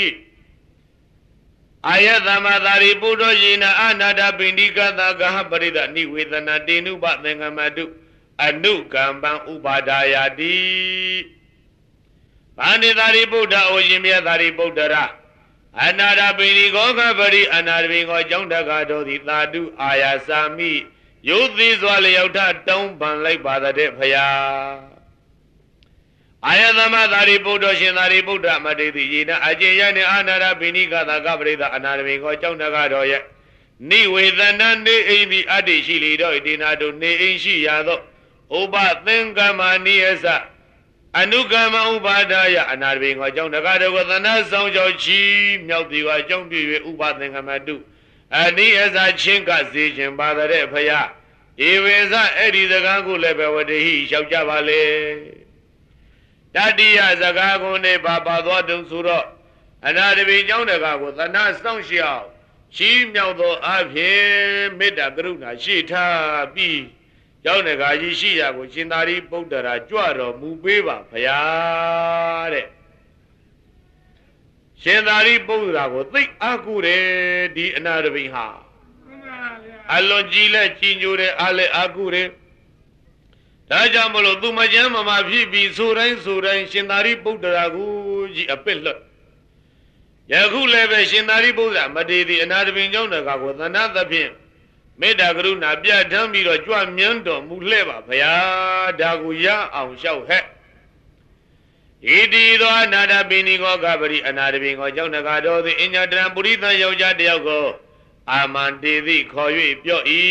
အာယသမသာရိပုတ္တယေနအာနာတပိဏိကသဂဟပရိဒနိဝေသနာတေနုပသင်္ကမတုအနုကမ္ပံဥပါဒာယတိဗန္တေသာရိပုတ္တဩရှင်မြတ်သာရိပုတ္တရာအနာရပိဏိကောကပရိအနာရပိကောကြောင့်တကားတော်သည်သာဓုအာယာစာမိယုသိစွာလျောက်ထတုံးပန်လိုက်ပါတဲ့ဖရာအာယသမသာရိပုတ္တရှင်သာရိပုတ္တမတေတိယေနအကျဉ်ယနေအာနာရပိဏိကသာကပရိသအနာရပိကောကြောင့်တကားတော်ရဲ့နိဝေသနနေအိမ်သည်အတ္တိရှိလေတော့ဒေနာတို့နေအိမ်ရှိရသောဥပသင်္ကမနိယသအနုကမ္မဥပါဒယအနာရပိကောကြောင့်တကားတော်ကိုသနာဆောင်ကြောင့်ချီမြောက်သည်ကအကြောင်းပြ၍ဥပသင်္ကမတုအနိယသချင်းကစေခြင်းပါတဲ့ဖရာဧဝေဇအဲ့ဒီစကားကိုလည်းပဲဝတ္တိဟိလျှောက်ကြပါလေတတိယစကားကိုနေပါပါသွားတုံဆိုတော့အနာတပိကြောင့်တကားကိုသနာဆောင်ရှောက်ချီးမြောက်သောအဖြစ်မေတ္တာကရုဏာရှိထားပြီးကြောင့်တကားကြီးရှိရာကိုရှင်သာရိပုတ္တရာကြွတော်မူပေးပါဖရာတဲ့ရှင်သာရိပုတ္တရာကိုသိအားကိုးတယ်ဒီအနာတပိဟာအလွန်ကြည်လက်ကြည်ညိုတယ်အားလည်းအားကိုးတယ်ဒါကြောင့်မလို့သူမကျမ်းမမဖြစ်ပြီးဆိုတိုင်းဆိုတိုင်းရှင်သာရိပုတ္တရာကိုကြီးအပစ်လွတ်ယခုလည်းပဲရှင်သာရိပုတ္တရာမတေတိအနာတပိကြောင့်တကားကိုသနာသဖြင့်မေတ္တာကရုဏာပြဋ္ဌာန်းပြီးတော့ကြွမြန်းတော်မူလှဲ့ပါဗျာဒါကိုရအောင်လျှောက်ဟဲ့ဣတိသောအနာတပိဏိကောကပရိအနာတပိကောကြောင့်တကားတော်သည်အညတရံပုရိသယောက်ျားတယောက်ကိုအာမန္တေတိခေါ်၍ပြော့၏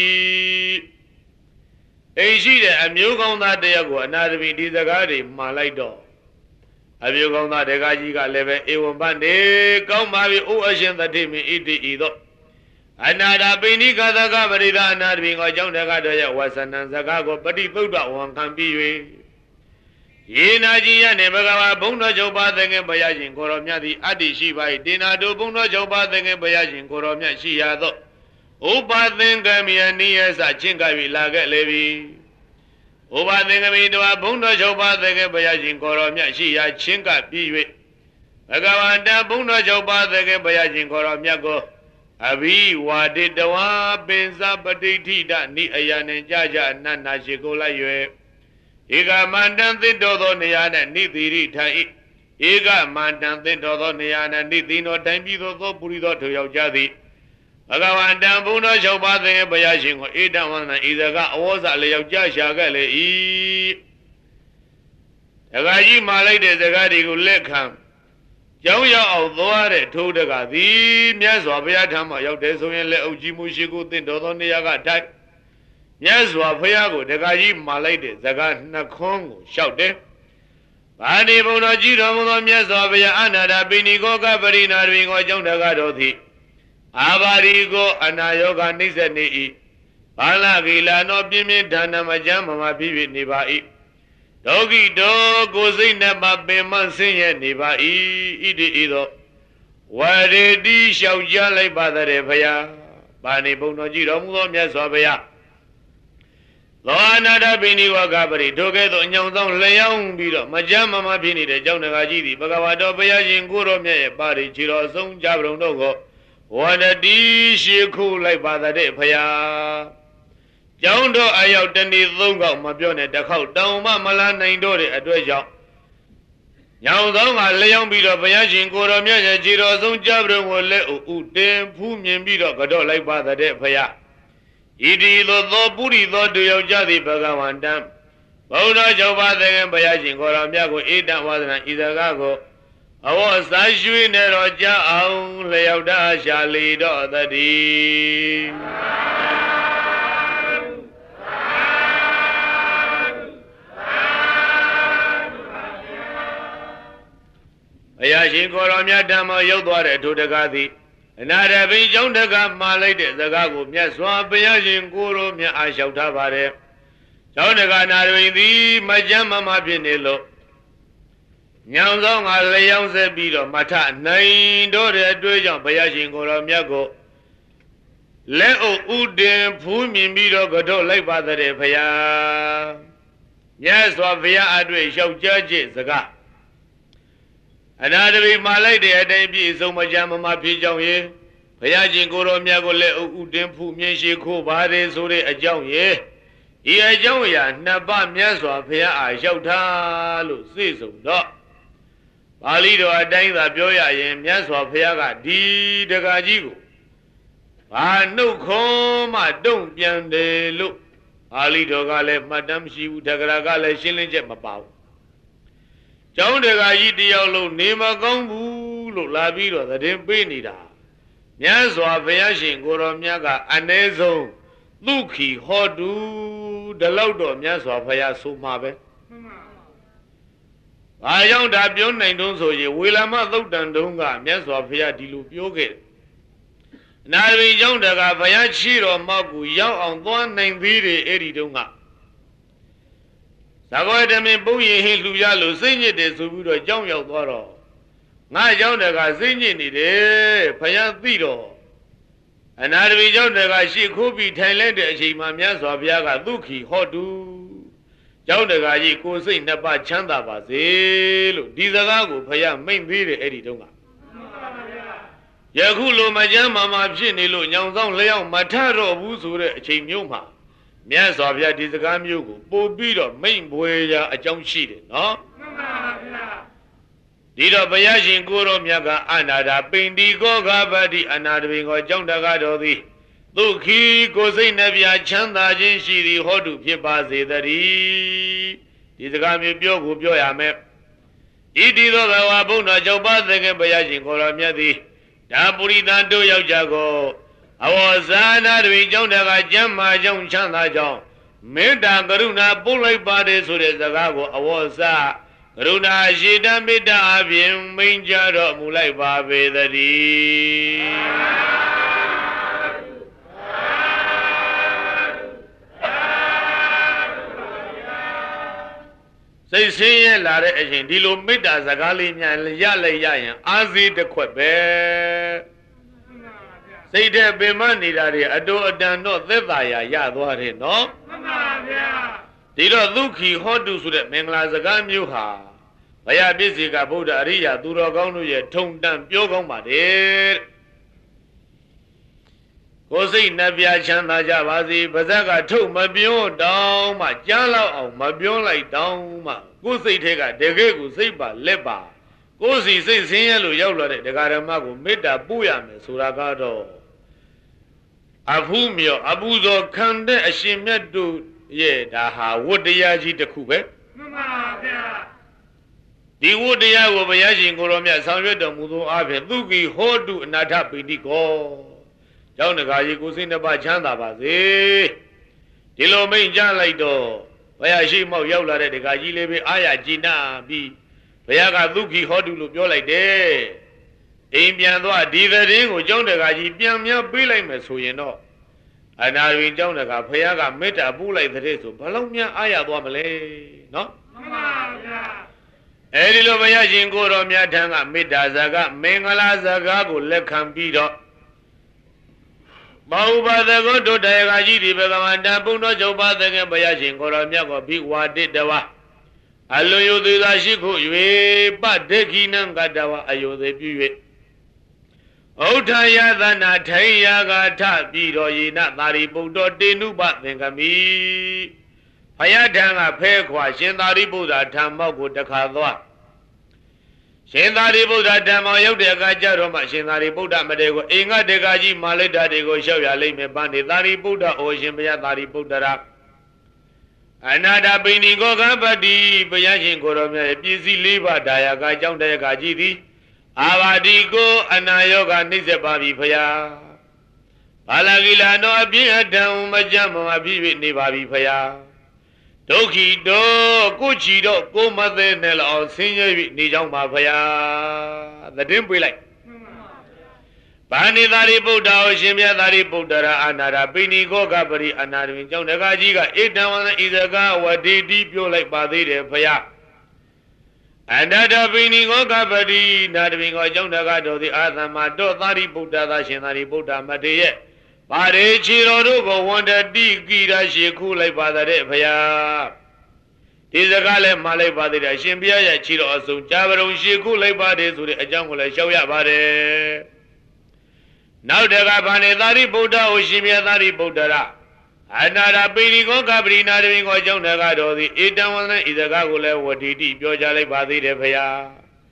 အိရှိတဲ့အမျိုးကောင်းသားတယောက်ကိုအနာတပိဒီစကားတွေမှားလိုက်တော့အမျိုးကောင်းသားတကားကြီးကလည်းပဲဧဝံပတ္တေကောင်းပါပြီအိုအရှင်သတိမိဣတိဤသောအနာတပိဏိကသကပရိသအနာတပိကိုကြောင့်တကားတော်ရဲ့ဝါစနံစကားကိုပฏิပုဒ္ဒဝန်ခံပြီး၍ယေနာကြီးရနေဘဂဝါဘုံတော်ချုပ်ပါသခင်ဘုရားရှင်ကိုရောမြတ်သည်အတ္တိရှိပါ၏တေနာတို့ဘုံတော်ချုပ်ပါသခင်ဘုရားရှင်ကိုရောမြတ်ရှိရသောဥပသင်္ကမိယနိယစချင်းကပ်၍လာခဲ့လေပြီဥပသင်္ကမိတော်ဘုံတော်ချုပ်ပါသခင်ဘုရားရှင်ကိုရောမြတ်ရှိရာချင်းကပ်ပြီး၍ဘဂဝန္တဘုံတော်ချုပ်ပါသခင်ဘုရားရှင်ကိုရောမြတ်ကိုအဘိဝါဒိတဝါပင်စပတိဋ္ဌိတနိအယနှင့်ကြကြအနန္နာရှိကိုလိုက်၍ဧကမန္တံသစ်တော်သောနေရာ၌နိတိရိထိုင်၏ဧကမန္တံသစ်တော်သောနေရာ၌နိတိတော်တိုင်ပြီးသောသောပုရိသောထိုယောက်ျားသည်ဘဂဝန္တံဘုံတော်ချုပ်ပါသင်ဘုရားရှင်ကိုဧတံဝန္တံဤစကားအဝေါဇလျောက်ကြရှာခဲ့လေ၏တခါကြီးမာလိုက်တဲ့စကားတွေကိုလက်ခံကျောင်းရောက်အောင်သွားတဲ့ထိုးတကသည်မြတ်စွာဘုရားထံမှရောက်တယ်ဆိုရင်လက်အုပ်ကြီးမှုရှိကိုသင်တော်သောနေရာကထိုင်မြတ်စွာဘုရားကိုတခါကြီးမာလိုက်တဲ့စကားနှခွန်းကိုလျှောက်တယ်ဗာဏိဘုံတော်ကြီးတော်မူသောမြတ်စွာဘုရားအနာတပိဏိကောကပရိနာတွင်ကိုကျောင်းတကတော်သည်အာဘာရီကိုအနာယောဂနှိမ့်ဆက်နေ၏ဘာလဂီလာနောပြင်းပြင်းထန်ထန်မကြမ်းမမဖြစ်ဖြစ်နေပါ၏ဒုက္ခိတောကိုစိတ်နဲ့မှပင်မဆင်းရဲနေပါ၏ဣတိဤသောဝရေတိလျှောက်ကြလိုက်ပါတဲ့ဖရာဘာနေဘုံတော်ကြည်တော်မူသောမြတ်စွာဘုရားသောအနာတပိဏိဝကပရိထိုကဲ့သို့အညောင်ဆောင်လျောင်းပြီးတော့မကြမ်းမမဖြစ်နေတဲ့ကြောင့်တကားကြီးသည်ဘဂဝါတော်ဘုရားရှင်ကိုရောမြတ်ရဲ့ပါရိခြေတော်အဆုံးကြပရုံတို့ကိုဝန္တတိရှိခုလိုက်ပါတဲ့ဖရာကျောင်းတော်အရောက်တနေ့သုံးခေါက်မပြောနဲ့တစ်ခေါက်တောင်မမလာနိုင်တော့တဲ့အတွက်ကြောင့်ညောင်ဆောင်ကလျောင်းပြီးတော့ဘုရားရှင်ကိုတော်မြတ်ရဲ့ခြေတော်ဆုံးကြပရုံကိုလက်ဥတင်ဖူးမြင်ပြီးတော့ကတော့လိုက်ပါတဲ့ဖရာဣတိသောသောပုရိသောတူယောက်ျားသည်ဘဂဝန္တံဘုရားကျော်ပါသခင်ဘုရားရှင်ကိုတော်မြတ်ကိုဧတံဝါဒနာဤစကားကိုအဝတ်စားရွှေနဲ့တော့ကြအောင်လျောက်တာရှာလေတော့တည်းဘုရားရှင်ကိုတော်မြတ်ဓမ္မရောက်သွားတဲ့ထိုတကားသည်အနာရဘိကျောင်းတကားမှာလိုက်တဲ့စကားကိုမြတ်စွာဘုရားရှင်ကိုတော်မြတ်အားလျှောက်ထားပါတယ်ကျောင်းတကားနာရဘိသည်မကြမ်းမမဖြစ်နေလို့ညောင်ဆောင်ကလျောင်းဆက်ပြီးတော့မထနိုင်တော့တဲ့အတွေ့ကြောင့်ဘုရားရှင်ကိုတော်မြတ်ကိုလက်အုပ်ဥတင်ဖူးမြင်ပြီးတော့ကတော့လိုက်ပါတဲ့ဘုရားမြတ်စွာဘုရားအတွေ့လျှောက်ကြားခြင်းစကားအနာတပိမာလိုက်တဲ့အတိုင်းပြည့်စုံမကြမ်းမမဖြစ်ကြောင်းရေဘုရားရှင်ကိုတော်မြတ်ကိုလက်အုပ်ဥတင်ဖူးမြင်ရှိခိုးပါတယ်ဆိုတဲ့အကြောင်းရေဒီအကြောင်းအရာနှစ်ပါးမြတ်စွာဘုရားအားလျှောက်ထားလို့သိဆုံးတော့ဘပါဠိတော်အတိုင်းသာပြောရရင်မြတ်စွာဘုရားကဒီတက္ကကြီးကိုဘာနှုတ်ခွန်းမှတုံ့ပြန်တယ်လို့ပါဠိတော်ကလည်းမှတ်တမ်းမရှိဘူးတက္ကရာကလည်းရှင်းလင်းချက်မပါဘူးကျောင်းတက္ကကြီးတယောက်လုံးနေမကောင်းဘူးလို့လာပြီးတော့သတင်းပေးနေတာမြတ်စွာဘုရားရှင်ကိုရောမြတ်ကအနည်းဆုံးသုခိဟောတုဒီလောက်တော့မြတ်စွာဘုရားဆိုမှာပဲဘာကြောင့်ဒါပြောနိုင်တုံးဆိုရင်ဝေလမသုတ်တန်တုံးကမြတ်စွာဘုရားဒီလိုပြောခဲ့တယ်အနာရင်းကြောင့်တကဘုရားချီတော်မောက်ကိုရောက်အောင်သွားနိုင်သေးတယ်အဲ့ဒီတုန်းကသကောတမင်ပုံရင်ဟင်းလှူရလို့စိတ်ညစ်တယ်ဆိုပြီးတော့ကြောင်းရောက်သွားတော့ငါကြောင့်တကစိတ်ညစ်နေတယ်ဘုရားသိတော့အနာရင်းကြောင့်တကရှေ့ခိုးပြီးထိုင်လိုက်တဲ့အချိန်မှာမြတ်စွာဘုရားကသုခိဟောတုကျောင်းတကာကြီးကိုစိတ်နှစ်ပါးချမ်းသာပါစေလို့ဒီစကားကိုဘုရားမိန့်ပေးတယ်အဲ့ဒီတုန်းကယခုလိုမကြမ်းမာမာဖြစ်နေလို့ညောင်ဆောင်လျောက်မထတော့ဘူးဆိုတဲ့အချိန်မျိုးမှာမြတ်စွာဘုရားဒီစကားမျိုးကိုပို့ပြီးတော့မိန့်ပွေရာအကြောင်းရှိတယ်နော်မှန်ပါဗျာဒီတော့ဘုရားရှင်ကိုရောမြတ်ကအနာတာပိန္တိကောဂဗတ္တိအနာတပင်ကိုကျောင်းတကာတော်သည်သုခိကိုစိတ်နှပြချမ်းသာခြင်းရှိသည်ဟောတုဖြစ်ပါစေတည်းဒီစကားမျိုးပြောကိုပြောရမယ်ဣတိသောဘဝဘုံတော်ကြောင့်ပါသခင်ဘုရားရှင်ကိုရောမြတ်သည်ဒါပုရိသတို့ယောက်ျားကိုအဝဇာနာတွေကြောင့်တကကျမ်းမာကြောင့်ချမ်းသာကြောင့်မေတ္တာကရုဏာပို့လိုက်ပါတယ်ဆိုတဲ့စကားကိုအဝဇာကရုဏာရှိတမေတ္တာအပြင်မိန်ကြတော်မူလိုက်ပါပေတည်းစိတ်ဆင်းရဲလာတဲ့အချိန်ဒီလိုမေတ္တာစကားလေးများရလိုက်ရရင်အာဇီတစ်ခွက်ပဲစိတ်တဲ့ပင်မနေတာတွေအတူအတန်တော့သက်သာရာရသွားတယ်နော်မှန်ပါဗျာဒီတော့သုခိဟောတုဆိုတဲ့မင်္ဂလာစကားမျိုးဟာဘုရားပြည့်စေကဗုဒ္ဓအရိယာသူတော်ကောင်းတို့ရဲ့ထုံတန်ပြောကောင်းပါတယ်ကိုယ်စိတ်နှပြချမ်းသာကြပါစေပါဇက်ကထုတ်မပြောတောင်းမှကြားလောက်အောင်မပြောလိုက်တောင်းမှကိုယ်စိတ်ထဲကတကယ်ကိုစိတ်ပါလက်ပါကိုယ်စီစိတ်ဆင်းရဲလို့ရောက်လာတဲ့ဒကာဓမ္မကိုမေတ္တာပို့ရမယ်ဆိုတာကတော့အဖူးမြော်အပူဇော်ခံတဲ့အရှင်မြတ်တို့ရဲ့ဒါဟာဝတ္တရားကြီးတစ်ခုပဲမှန်ပါဗျာဒီဝတ္တရားကိုဘုရားရှင်ကိုရောမြတ်ဆောင်ရွက်တော်မူသောအဖြစ်သုခိဟောတုအနာထပိဋိကောကျောင်းတကာကြီးကိုစိတ်နှစ်ပါးချမ်းသာပါစေဒီလိုမိန့်ကြားလိုက်တော့ဘုရားရှိမောက်ရောက်လာတဲ့တကာကြီးလေးပဲအာရကြည်နာပြီးဘုရားကသုခိဟောတုလို့ပြောလိုက်တယ်အိမ်ပြန်သွားဒီသတင်းကိုကျောင်းတကာကြီးပြန်များပေးလိုက်မယ်ဆိုရင်တော့အနာရင်ကျောင်းတကာဘုရားကမေတ္တာပို့လိုက်တဲ့ဆိုဘလောက်များအာရသွားမလဲနော်မှန်ပါဗျာအဲဒီလိုဘုရားရှင်ကိုတော်မြတ်ထံကမေတ္တာစကားမင်္ဂလာစကားကိုလက်ခံပြီးတော့မောဘသကောဒုတယကကြီးဒီဘဂဝန္တပုဏ္ဏချုပ်ပါသခင်ဘုရားရှင်ကိုတော်မြတ်ကိုဘိဝါတိတဝအလွန်ယုသေးသာရှိခု၍ပဒေခိနံကတဝအယုသေးပြု၍ဥဋ္ဌာယသနာထိုင်ယာဂါထပြီးတော်ယေနသာရိပုတ္တတေနုပသင်္ကမိဘုရားထံကဖဲခွာရှင်သာရိပုတ္တဓမ္မောကိုတခါသွားရှင်သာရိပုတ္တဓမ္မောရောက်တဲ့အခါကျတော့မှရှင်သာရိပုတ္တမတေကိုအိမ်ကတေကကြီးမာလိတ္တတွေကိုလျှောက်ရလိမ့်မယ်ပန်းနေသာရိပုတ္တအိုရှင်ဘုရားသာရိပုတ္တရာအနာတပိဏိကောကပတိဘုရားရှင်ကိုရောမြတ်ရဲ့ပြည်စည်းလေးပါးဒါယကကြောင့်တဲ့အခါကြီးသည်အာဘာတိကိုအနာယောဂနှိမ့်ဆက်ပါပြီဘုရားဘာလာကိလာနောအပြည့်အထံမကြမ်းမဖြစ်၍နေပါပြီဘုရားဒုက္ခိတောကိုချီတော့ကိုမသေးနဲ့လောက်ဆင်းရဲ၍နေကြောင်းပါဘုရားသတင်းပေးလိုက်ဘာနေသာရိပုတ္တဟောရှင်မြတ်သာရိပုတ္တရာအနာရပိဏိကောကပရိအနာတွင်ကျောင်းတကာကြီးကဧတံဝန္တဣဇကဝတိတိပြောလိုက်ပါသေးတယ်ဘုရားအန္တတပိဏိကောကပရိနာတွင်ကောကျောင်းတကာတော်သည်အာသမတောသာရိပုတ္တသာရှင်သာရိပုတ္တမထေရရဲ့ပါရေချီတော်တို့ကိုဝန္တတိကိရရှိခုလိုက်ပါတဲ့ဘုရားဒီစကားလည်းမှားလိုက်ပါသေးတယ်ရှင်ဘုရားရဲ့ချီတော်အစုံကြာပရုံရှိခုလိုက်ပါတယ်ဆိုတဲ့အကြောင်းကိုလည်းရှောက်ရပါတယ်နောက်တကဘာနေသာရိပုတ္တဟောရှင်မြတ်သာရိပုတ္တရာအနာရပိဏိကောကပရိနာတွင်ကိုကျောင်းတကာတော်သည်ဧတံဝန္တဣဇကကိုလည်းဝတိတိပြောကြလိုက်ပါသေးတယ်ဘုရားတ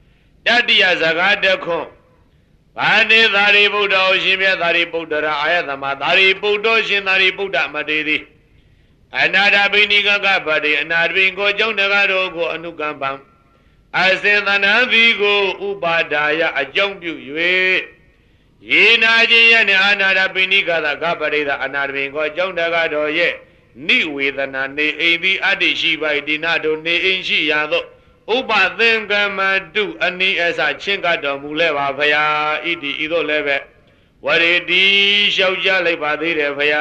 တိယစကားတခွန်းဘာနေသာရိပုတ္တဩရှင်မြတ်သာရိပုတ္တရာအာယသမသာရိပုတ္တရှင်သာရိပုတ္တမတေတိအနာဒပိနိကကပတိအနာဒပိကိုကြောင့်တကားတို့ကိုအနုကမ္ပံအစေသနာတိကိုဥပါဒါယအကြောင်းပြု၍ယေနာခြင်းယနဲ့အနာဒပိနိကသကပတိသာအနာဒပိကိုကြောင့်တကားတို့ရဲ့နိဝေဒနာနေအိမ်သည်အတ္တိရှိပါ၏ဒီနာတို့နေအိမ်ရှိရသောဥပသင်္ကမတုအနိအစချင်းကတော်မူလဲပါဖရာဣတိဤသို့လည်းပဲဝရေတိလျှောက်ကြလိုက်ပါသေးတယ်ဖရာ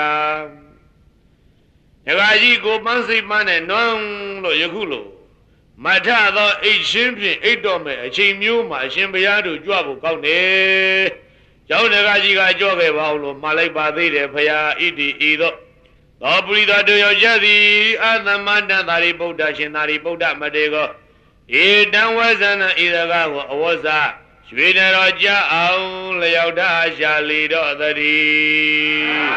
ဒကာကြီးကိုပန်းစိတ်ပန်းနဲ့နွမ်းလို့ယခုလို့မထသောအိတ်ရှင်းဖြင့်အိတ်တော်မဲ့အချိန်မျိုးမှာအရှင်ဘုရားတို့ကြွဖို့ကောင်းတယ်ကျောင်းဒကာကြီးကကြွခဲ့ပါအောင်လို့မှာလိုက်ပါသေးတယ်ဖရာဣတိဤသို့သောပရိသတ်တို့ယောက်ျားသည်အသမန္တသာရိပုတ္တရှင်သာရိပုတ္တမတေကောဧတံဝဇနဣဒကကိုအဝဇ္ဇရွှေတော်ကြအောင်လျောက်တာရှာလီတော်သတည်း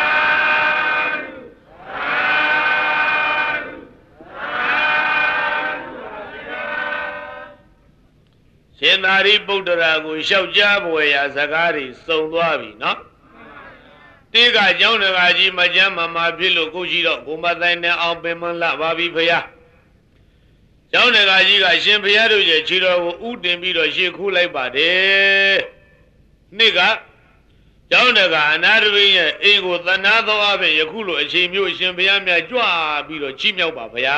ရှင်သာရိပုတ္တရာကိုလျှောက်ကြားပွေရာစကားတွေစုံသွားပြီနော်တိကကျောင်းတကာကြီးမကြမ်းမမာဖြစ်လို့ကိုရှိတော့ကိုမသိုင်းနဲ့အောင်ပင်မလှပါပြီဖရာကျောင်းတကာကြီးကရှင်ဘုရားတို့ရဲ့ခြေတော်ကိုဥတင်ပြီးတော့ရှေ့ခူးလိုက်ပါတယ်နှစ်ကကျောင်းတကာအနာတပိရဲ့အိမ်ကိုသနာသောအပြင်ယခုလိုအချိန်မျိုးရှင်ဘုရားမြတ်ကြွပြီးတော့ချီးမြှောက်ပါဗျာ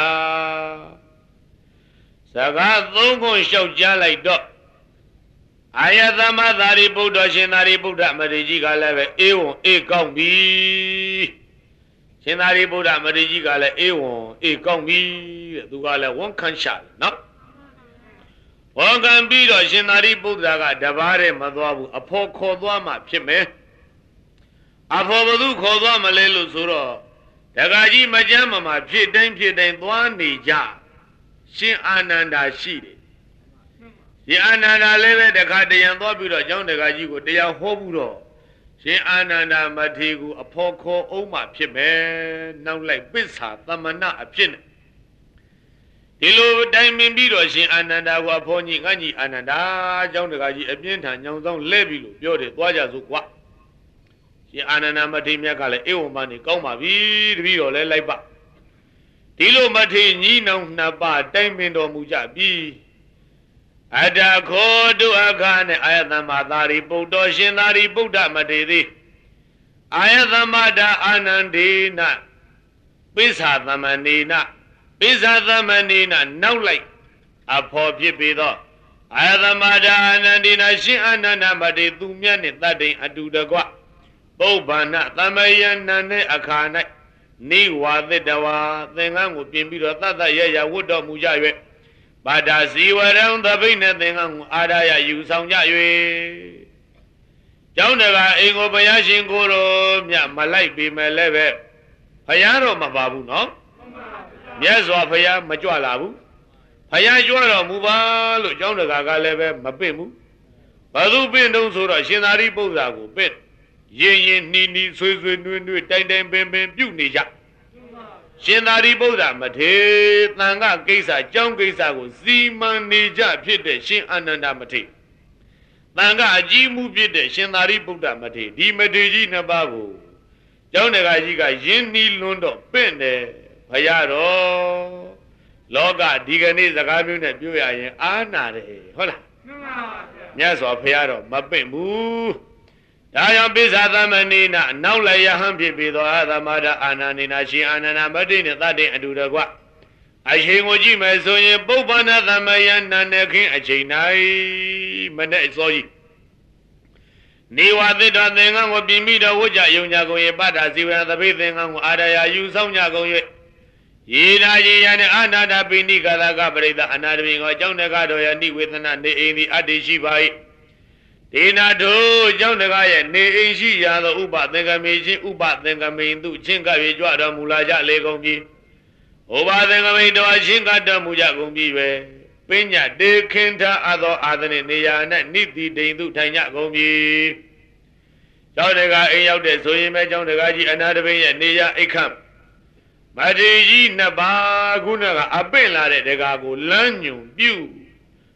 စကားသုံးခုလျှောက်ကြားလိုက်တော့အာယသမသာရိပုတ္တရှင်သာရိပုတ္တမထေရကြီးကလည်းပဲအေဝံအေကောင်းပြီရှင်သာရိပုတ္တမထေရကြီးကလည်းအေဝံအေကောင်းပြီတဲ့သူကလည်းဝန်ခံရှာတယ်နော်ဝန်ခံပြီးတော့ရှင်သာရိပုတ္တရာကတပါးတည်းမသွားဘူးအဖော်ခေါ်သွားမှဖြစ်မယ်အဖော်ဘသူခေါ်သွားမလဲလို့ဆိုတော့ဒကာကြီးမကြမ်းမမှာဖြစ်တိုင်းဖြစ်တိုင်းသွားနေကြရှင်အာနန္ဒာရှိတယ်ရှင်အာနန္ဒာလည်းပဲတခါတရံသွားပြီးတော့ကျောင်းဒကာကြီးကိုတရားဟောဘူးတော့ရှင်အာနန္ဒာမထေရကိုအဖော်ခေါ်အောင်မှဖြစ်မယ်နောက်လိုက်ပစ္စာသမဏအဖြစ်နဲ့ဒီလိုတိုင်ပင်ပြီးတော့ရှင်အာနန္ဒာကိုအဖော်ကြီးငါကြီးအာနန္ဒာကျောင်းဒကာကြီးအပြင်းထန်ညောင်ဆောင်လဲပြီလို့ပြောတယ်သွားကြစို့ကွာရှင်အာနန္ဒာမထေရမြတ်ကလည်းအေဝံမနေကောင်းပါပြီတပည့်တော်လည်းလိုက်ပါဒီလိုမထေရညီနောင်နှစ်ပါးတိုင်ပင်တော်မူကြပြီအတ္တခောတုအခါနဲ့အာယသမသာရိပုတ္တရှင်သာရိပုတ္တမထေရသည်အာယသမတာအာနန္ဒေနပိစ္ဆာသမဏေနပိစ္ဆာသမဏေနနောက်လိုက်အဖော်ဖြစ်ပေသောအာယသမတာအာနန္ဒေနရှင်အာနန္ဒမထေရသူမြတ်နှင့်တတ္တိအတူတကွပုဗ္ဗန္နသမယနံနှင့်အခါ၌နိဝါသတ္တဝါသင်္ကန်းကိုပြင်ပြီးတော့သတ္တရရဝတ်တော်မူကြ၍ပါဒဇီဝရံသပိနဲ့သင်္ကန်းကိုအာရယယူဆောင်ကြ၍ကျောင်းတကာအိမ်ကိုဘုရားရှင်ကိုယ်တော်မြတ်မလိုက်ပေမဲ့လည်းပဲဘုရားတော်မပါဘူးနော်မြတ်စွာဘုရားမကြွလာဘူးဘုရားကြွတော်မူပါလို့ကျောင်းတကာကလည်းပဲမပင့်ဘူးဘသူပင့်တုံးဆိုတော့ရှင်သာရိပုတ္တရာကိုပင့်ရင်ရင်နှီးနှီးဆွေးဆွေးနွေးနွေးတိုင်တိုင်ပင်ပင်ပြုနေကြရှင်သာရိပုတ္တရာမထေရသံဃာကိစ္စကျောင်းကိစ္စကိုစီမံနေကြဖြစ်တဲ့ရှင်အာနန္ဒမထေရသံဃာအကြီးမှုဖြစ်တဲ့ရှင်သာရိပုတ္တမထေရဒီမထေရကြီးနှစ်ပါးကိုကျောင်းတကာကြီးကယင်းနှီးလွန်းတော့ပင့်တယ်ဘုရားတော်လောကဒီကနေ့စကားမျိုးနဲ့ပြောရရင်အာနာတယ်ဟုတ်လားမှန်ပါဗျာမြတ်စွာဘုရားတော်မပင့်ဘူးဒါကြောင့်ပိစ္ဆာသမဏေနနောက်လည်းယဟန်ဖြစ်ပြီးသောအာသမဒအာနန္ဒေနရှင်အာနန္ဒမထေရနဲ့တတ်တဲ့အတူတကွအချိန်ကိုကြည့်မယ်ဆိုရင်ပုဗ္ဗန္နသမယနန္ဒခင်အချိန်၌မနဲ့စောကြီးနေဝသတ္တသင်္ကန်းကိုပြင်ပြီးတော့ဝကြယုံကြကုန်၍ပတ္ထဇီဝရသပိသင်္ကန်းကိုအာရယယူဆောင်ကြကုန်၍ယေနာယေယနဲ့အာနာတပိဏိကသကပရိသအနာတပိကိုအကြောင်းတကားတော်ယနိဝေသနာနေအိမ်သည်အတ္တိရှိပါ၏ဒေနာတို့ကျောင်းတကားရဲ့နေအိမ်ရှိရာသောဥပသင်္ကမေချင်းဥပသင်္ကမေသူချင်းကပြေကြွတော်မူလာကြလေကုန်ပြီဥပသင်္ကမေတော်ချင်းကတော်မူကြကုန်ပြီပဲပညာတေခင်ထအသောအာသနိနေရာ၌နိတိတိန်သူထိုင်ကြကုန်ပြီကျောင်းတကားအိမ်ရောက်တဲ့ဆိုရင်ပဲကျောင်းတကားကြီးအနာတပိရဲ့နေရာအိတ်ခမ်းမထေရကြီးနှစ်ပါးခုနကအပင့်လာတဲ့တကားကိုလမ်းညွန်ပြု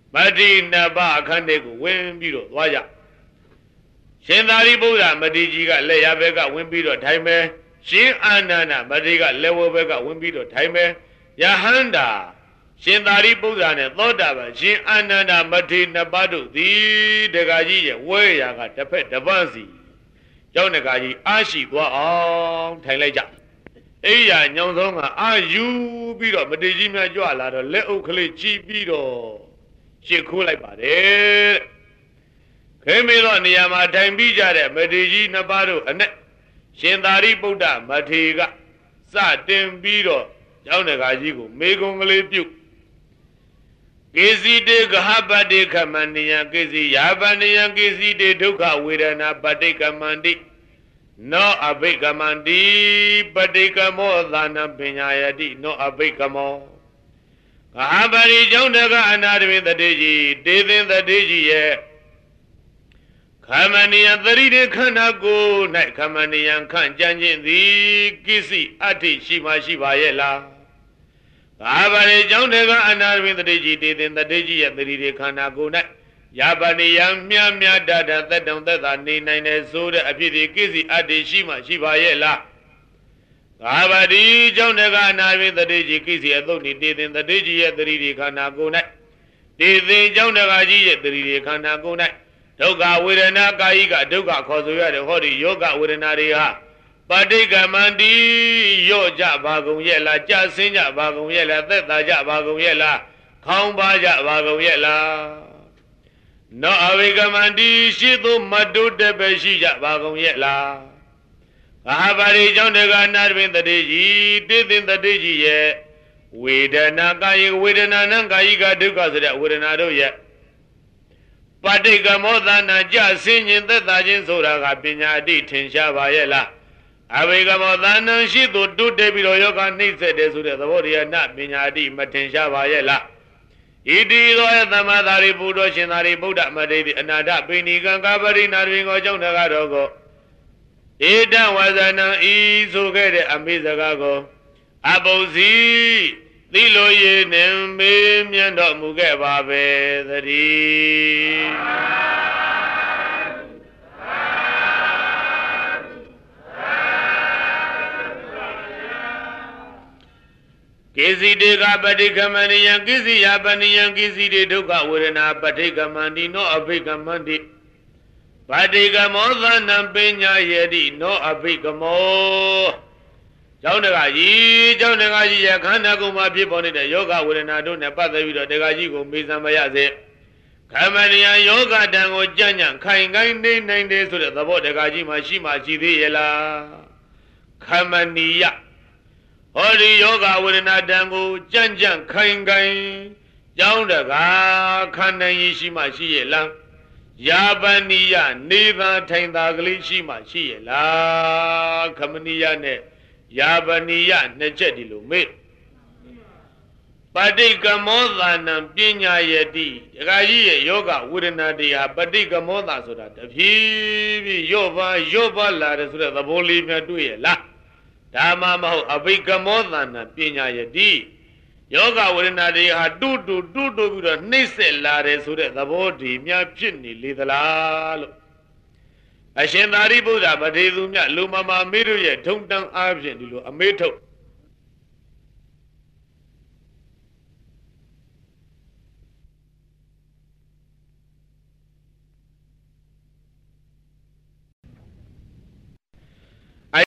မတိနဘအခန်းတွေကိုဝင်ပြီးတော့သွားကြရှင်သာရိပုတ္တရာမတိကြီးကလက်ရဘက်ကဝင်ပြီးတော့ထိုင်မယ်ရှင်အာနန္ဒမတိကလက်ဝဲဘက်ကဝင်ပြီးတော့ထိုင်မယ်ယဟန္တာရှင်သာရိပုတ္တရာနဲ့သောတာပန်ရှင်အာနန္ဒမတိနှစ်ပါးတို့သည်တက္ကကြီးရဲ့ဝဲရာကတစ်ဖက်တစ်ပန်းစီကျောင်းတက္ကကြီးအားရှိသွားအောင်ထိုင်လိုက်ကြအိယာညောင်ဆုံးကအာယူပြီးတော့မတိကြီးများကြွလာတော့လက်အုပ်ကလေးကြည့်ပြီးတော့ရှစ်ခိုးလိုက်ပါတယ်ခဲမေတော့နေရာမှာထိုင်ပြီးကြတဲ့မတိကြီးနှစ်ပါးတို့အနဲ့ရှင်သာရိပုတ္တမထေရကစတင်ပြီးတော့ကျောင်းတက္ကကြီးကိုမေကုံကလေးပြုတ်ကေစီတေဂဟပတိခမန္တယံကေစီယာပန္တယံကေစီတေဒုက္ခဝေဒနာပတိကမန္တိနောအဘိကမန္တိပတိကမောသာနပညာယတိနောအဘိကမောဂဟပရိကျောင်းတက္ကအနာတဝိတတိကြီးတေသင်တတိကြီးရဲ့ခမန္တယံသတိတေခန္ဓာကိုယ်၌ခမန္တယံခန့်ကြံခြင်းသည်ကိစီအဋ္ဌိရှိမှရှိပါရဲ့လားဘာပါလေကျောင်းတကအနာဝိတ္တိကြီးတေသင်တတိကြီးရဲ့သတိတွေခန္ဓာကိုယ်၌ယာပနိယမြတ်မြတ်တတသက်တုံသက်သာနေနိုင်တယ်ဆိုတဲ့အဖြစ်ဒီကိစီအတ္တိရှိမှရှိပါရဲ့လားဘာပါဒီကျောင်းတကအနာဝိတ္တိကြီးကိစီအသုတ်နေတေသင်တတိကြီးရဲ့သတိတွေခန္ဓာကိုယ်၌တေသင်ကျောင်းတကကြီးရဲ့သတိတွေခန္ဓာကိုယ်၌ဒုက္ခဝေဒနာကာယိကဒုက္ခခေါ်ဆိုရတဲ့ဟောဒီယောဂဝေဒနာတွေဟာပဋိကမန္တိရော့ကြပါကုန်ရဲ့လားကြဆင်းကြပါကုန်ရဲ့လားသက်သာကြပါကုန်ရဲ့လားခေါင်းပါကြပါကုန်ရဲ့လားနောအဝိကမန္တိရှိသောမတုတပဲရှိကြပါကုန်ရဲ့လားဘာပါရိကျောင်းတကနာတွင်တတိကြီးတေသင်တတိကြီးရဲ့ဝေဒနာကာယဝေဒနာနံကာယိကဒုက္ခဆိုတဲ့ဝေဒနာတို့ရဲ့ပဋိကမောသနာကြဆင်းခြင်းသက်သာခြင်းဆိုတာကပညာအတိထင်ရှားပါရဲ့လားအဝိကမောသနာရှိသူတုတ်တယ်ပြီးတော့ယောဂနှိမ့်ဆက်တယ်ဆိုတဲ့သဘောတရားနပညာအတိမထင်ရှားပါရဲ့လားဣတိသောသမသာရိပုတ္တရှင်သာရိပုတ္တမထေရအနာထပိဏိကံကာပရိနာတွင်ကိုကြောင့်တကားတော်ကိုဧတံဝဇနံဤဆိုခဲ့တဲ့အမေစကားကိုအပုစီသိလိုရည်နှင့်မေးမြန်းတော်မူခဲ့ပါပဲသတည်းကိစီတေကပဋိကမန္တိယံကိစီယပနိယံကိစီတေဒုက္ခဝေဒနာပဋိကမန္တိနောအဘိကမန္တိပဋိကမောသနံပညာယေတိနောအဘိကမောကျောင်းတကကြီးကျောင်းတကကြီးရဲ့ခန္ဓာကိုယ်မှာဖြစ်ပေါ်နေတဲ့ယောဂဝေဒနာတို့နဲ့ပတ်သက်ပြီးတော့တကကြီးကိုမေးစမ်းမရစေခမန္တယံယောဂတံကိုကြံ့ကြံ့ခိုင်ခိုင်နေနိုင်တယ်ဆိုတဲ့သဘောတကကြီးမှာရှိမှရှိသေးရဲ့လားခမဏီယဟောဒီယောဂဝေဒနာတံကိုကြံ့ကြံ့ခိုင်ခိုင်ကျောင်းတကခန္ဓာကြီးရှိမှရှိရဲ့လားယာပနိယနေသာထိုင်သာကလေးရှိမှရှိရဲ့လားခမဏီယနဲ့ယာပနိယနှစ်ချက်ဒီလိုမေ့ပဋိကမောသနံပညာယတိဒကာကြီးရဲ့ယောဂဝေဒနာတရားပဋိကမောသဆိုတာတဖြည်းဖြည်းရော့ပါရော့ပါလာတယ်ဆိုတဲ့သဘောလေးများတွေ့ရဲ့လားဒါမှမဟုတ်အဘိကမောသနံပညာယတိယောဂဝေဒနာတရားတူတူတူတူပြီးတော့နှိမ့်ဆက်လာတယ်ဆိုတဲ့သဘောတည်းများဖြစ်နေလေသလားလို့အရှင်သာရိပုတ္တရာပထေသူမြတ်လူမမာမေတို့ရဲ့ထုံတန်းအားဖြင့်ဒီလိုအမေထုတ်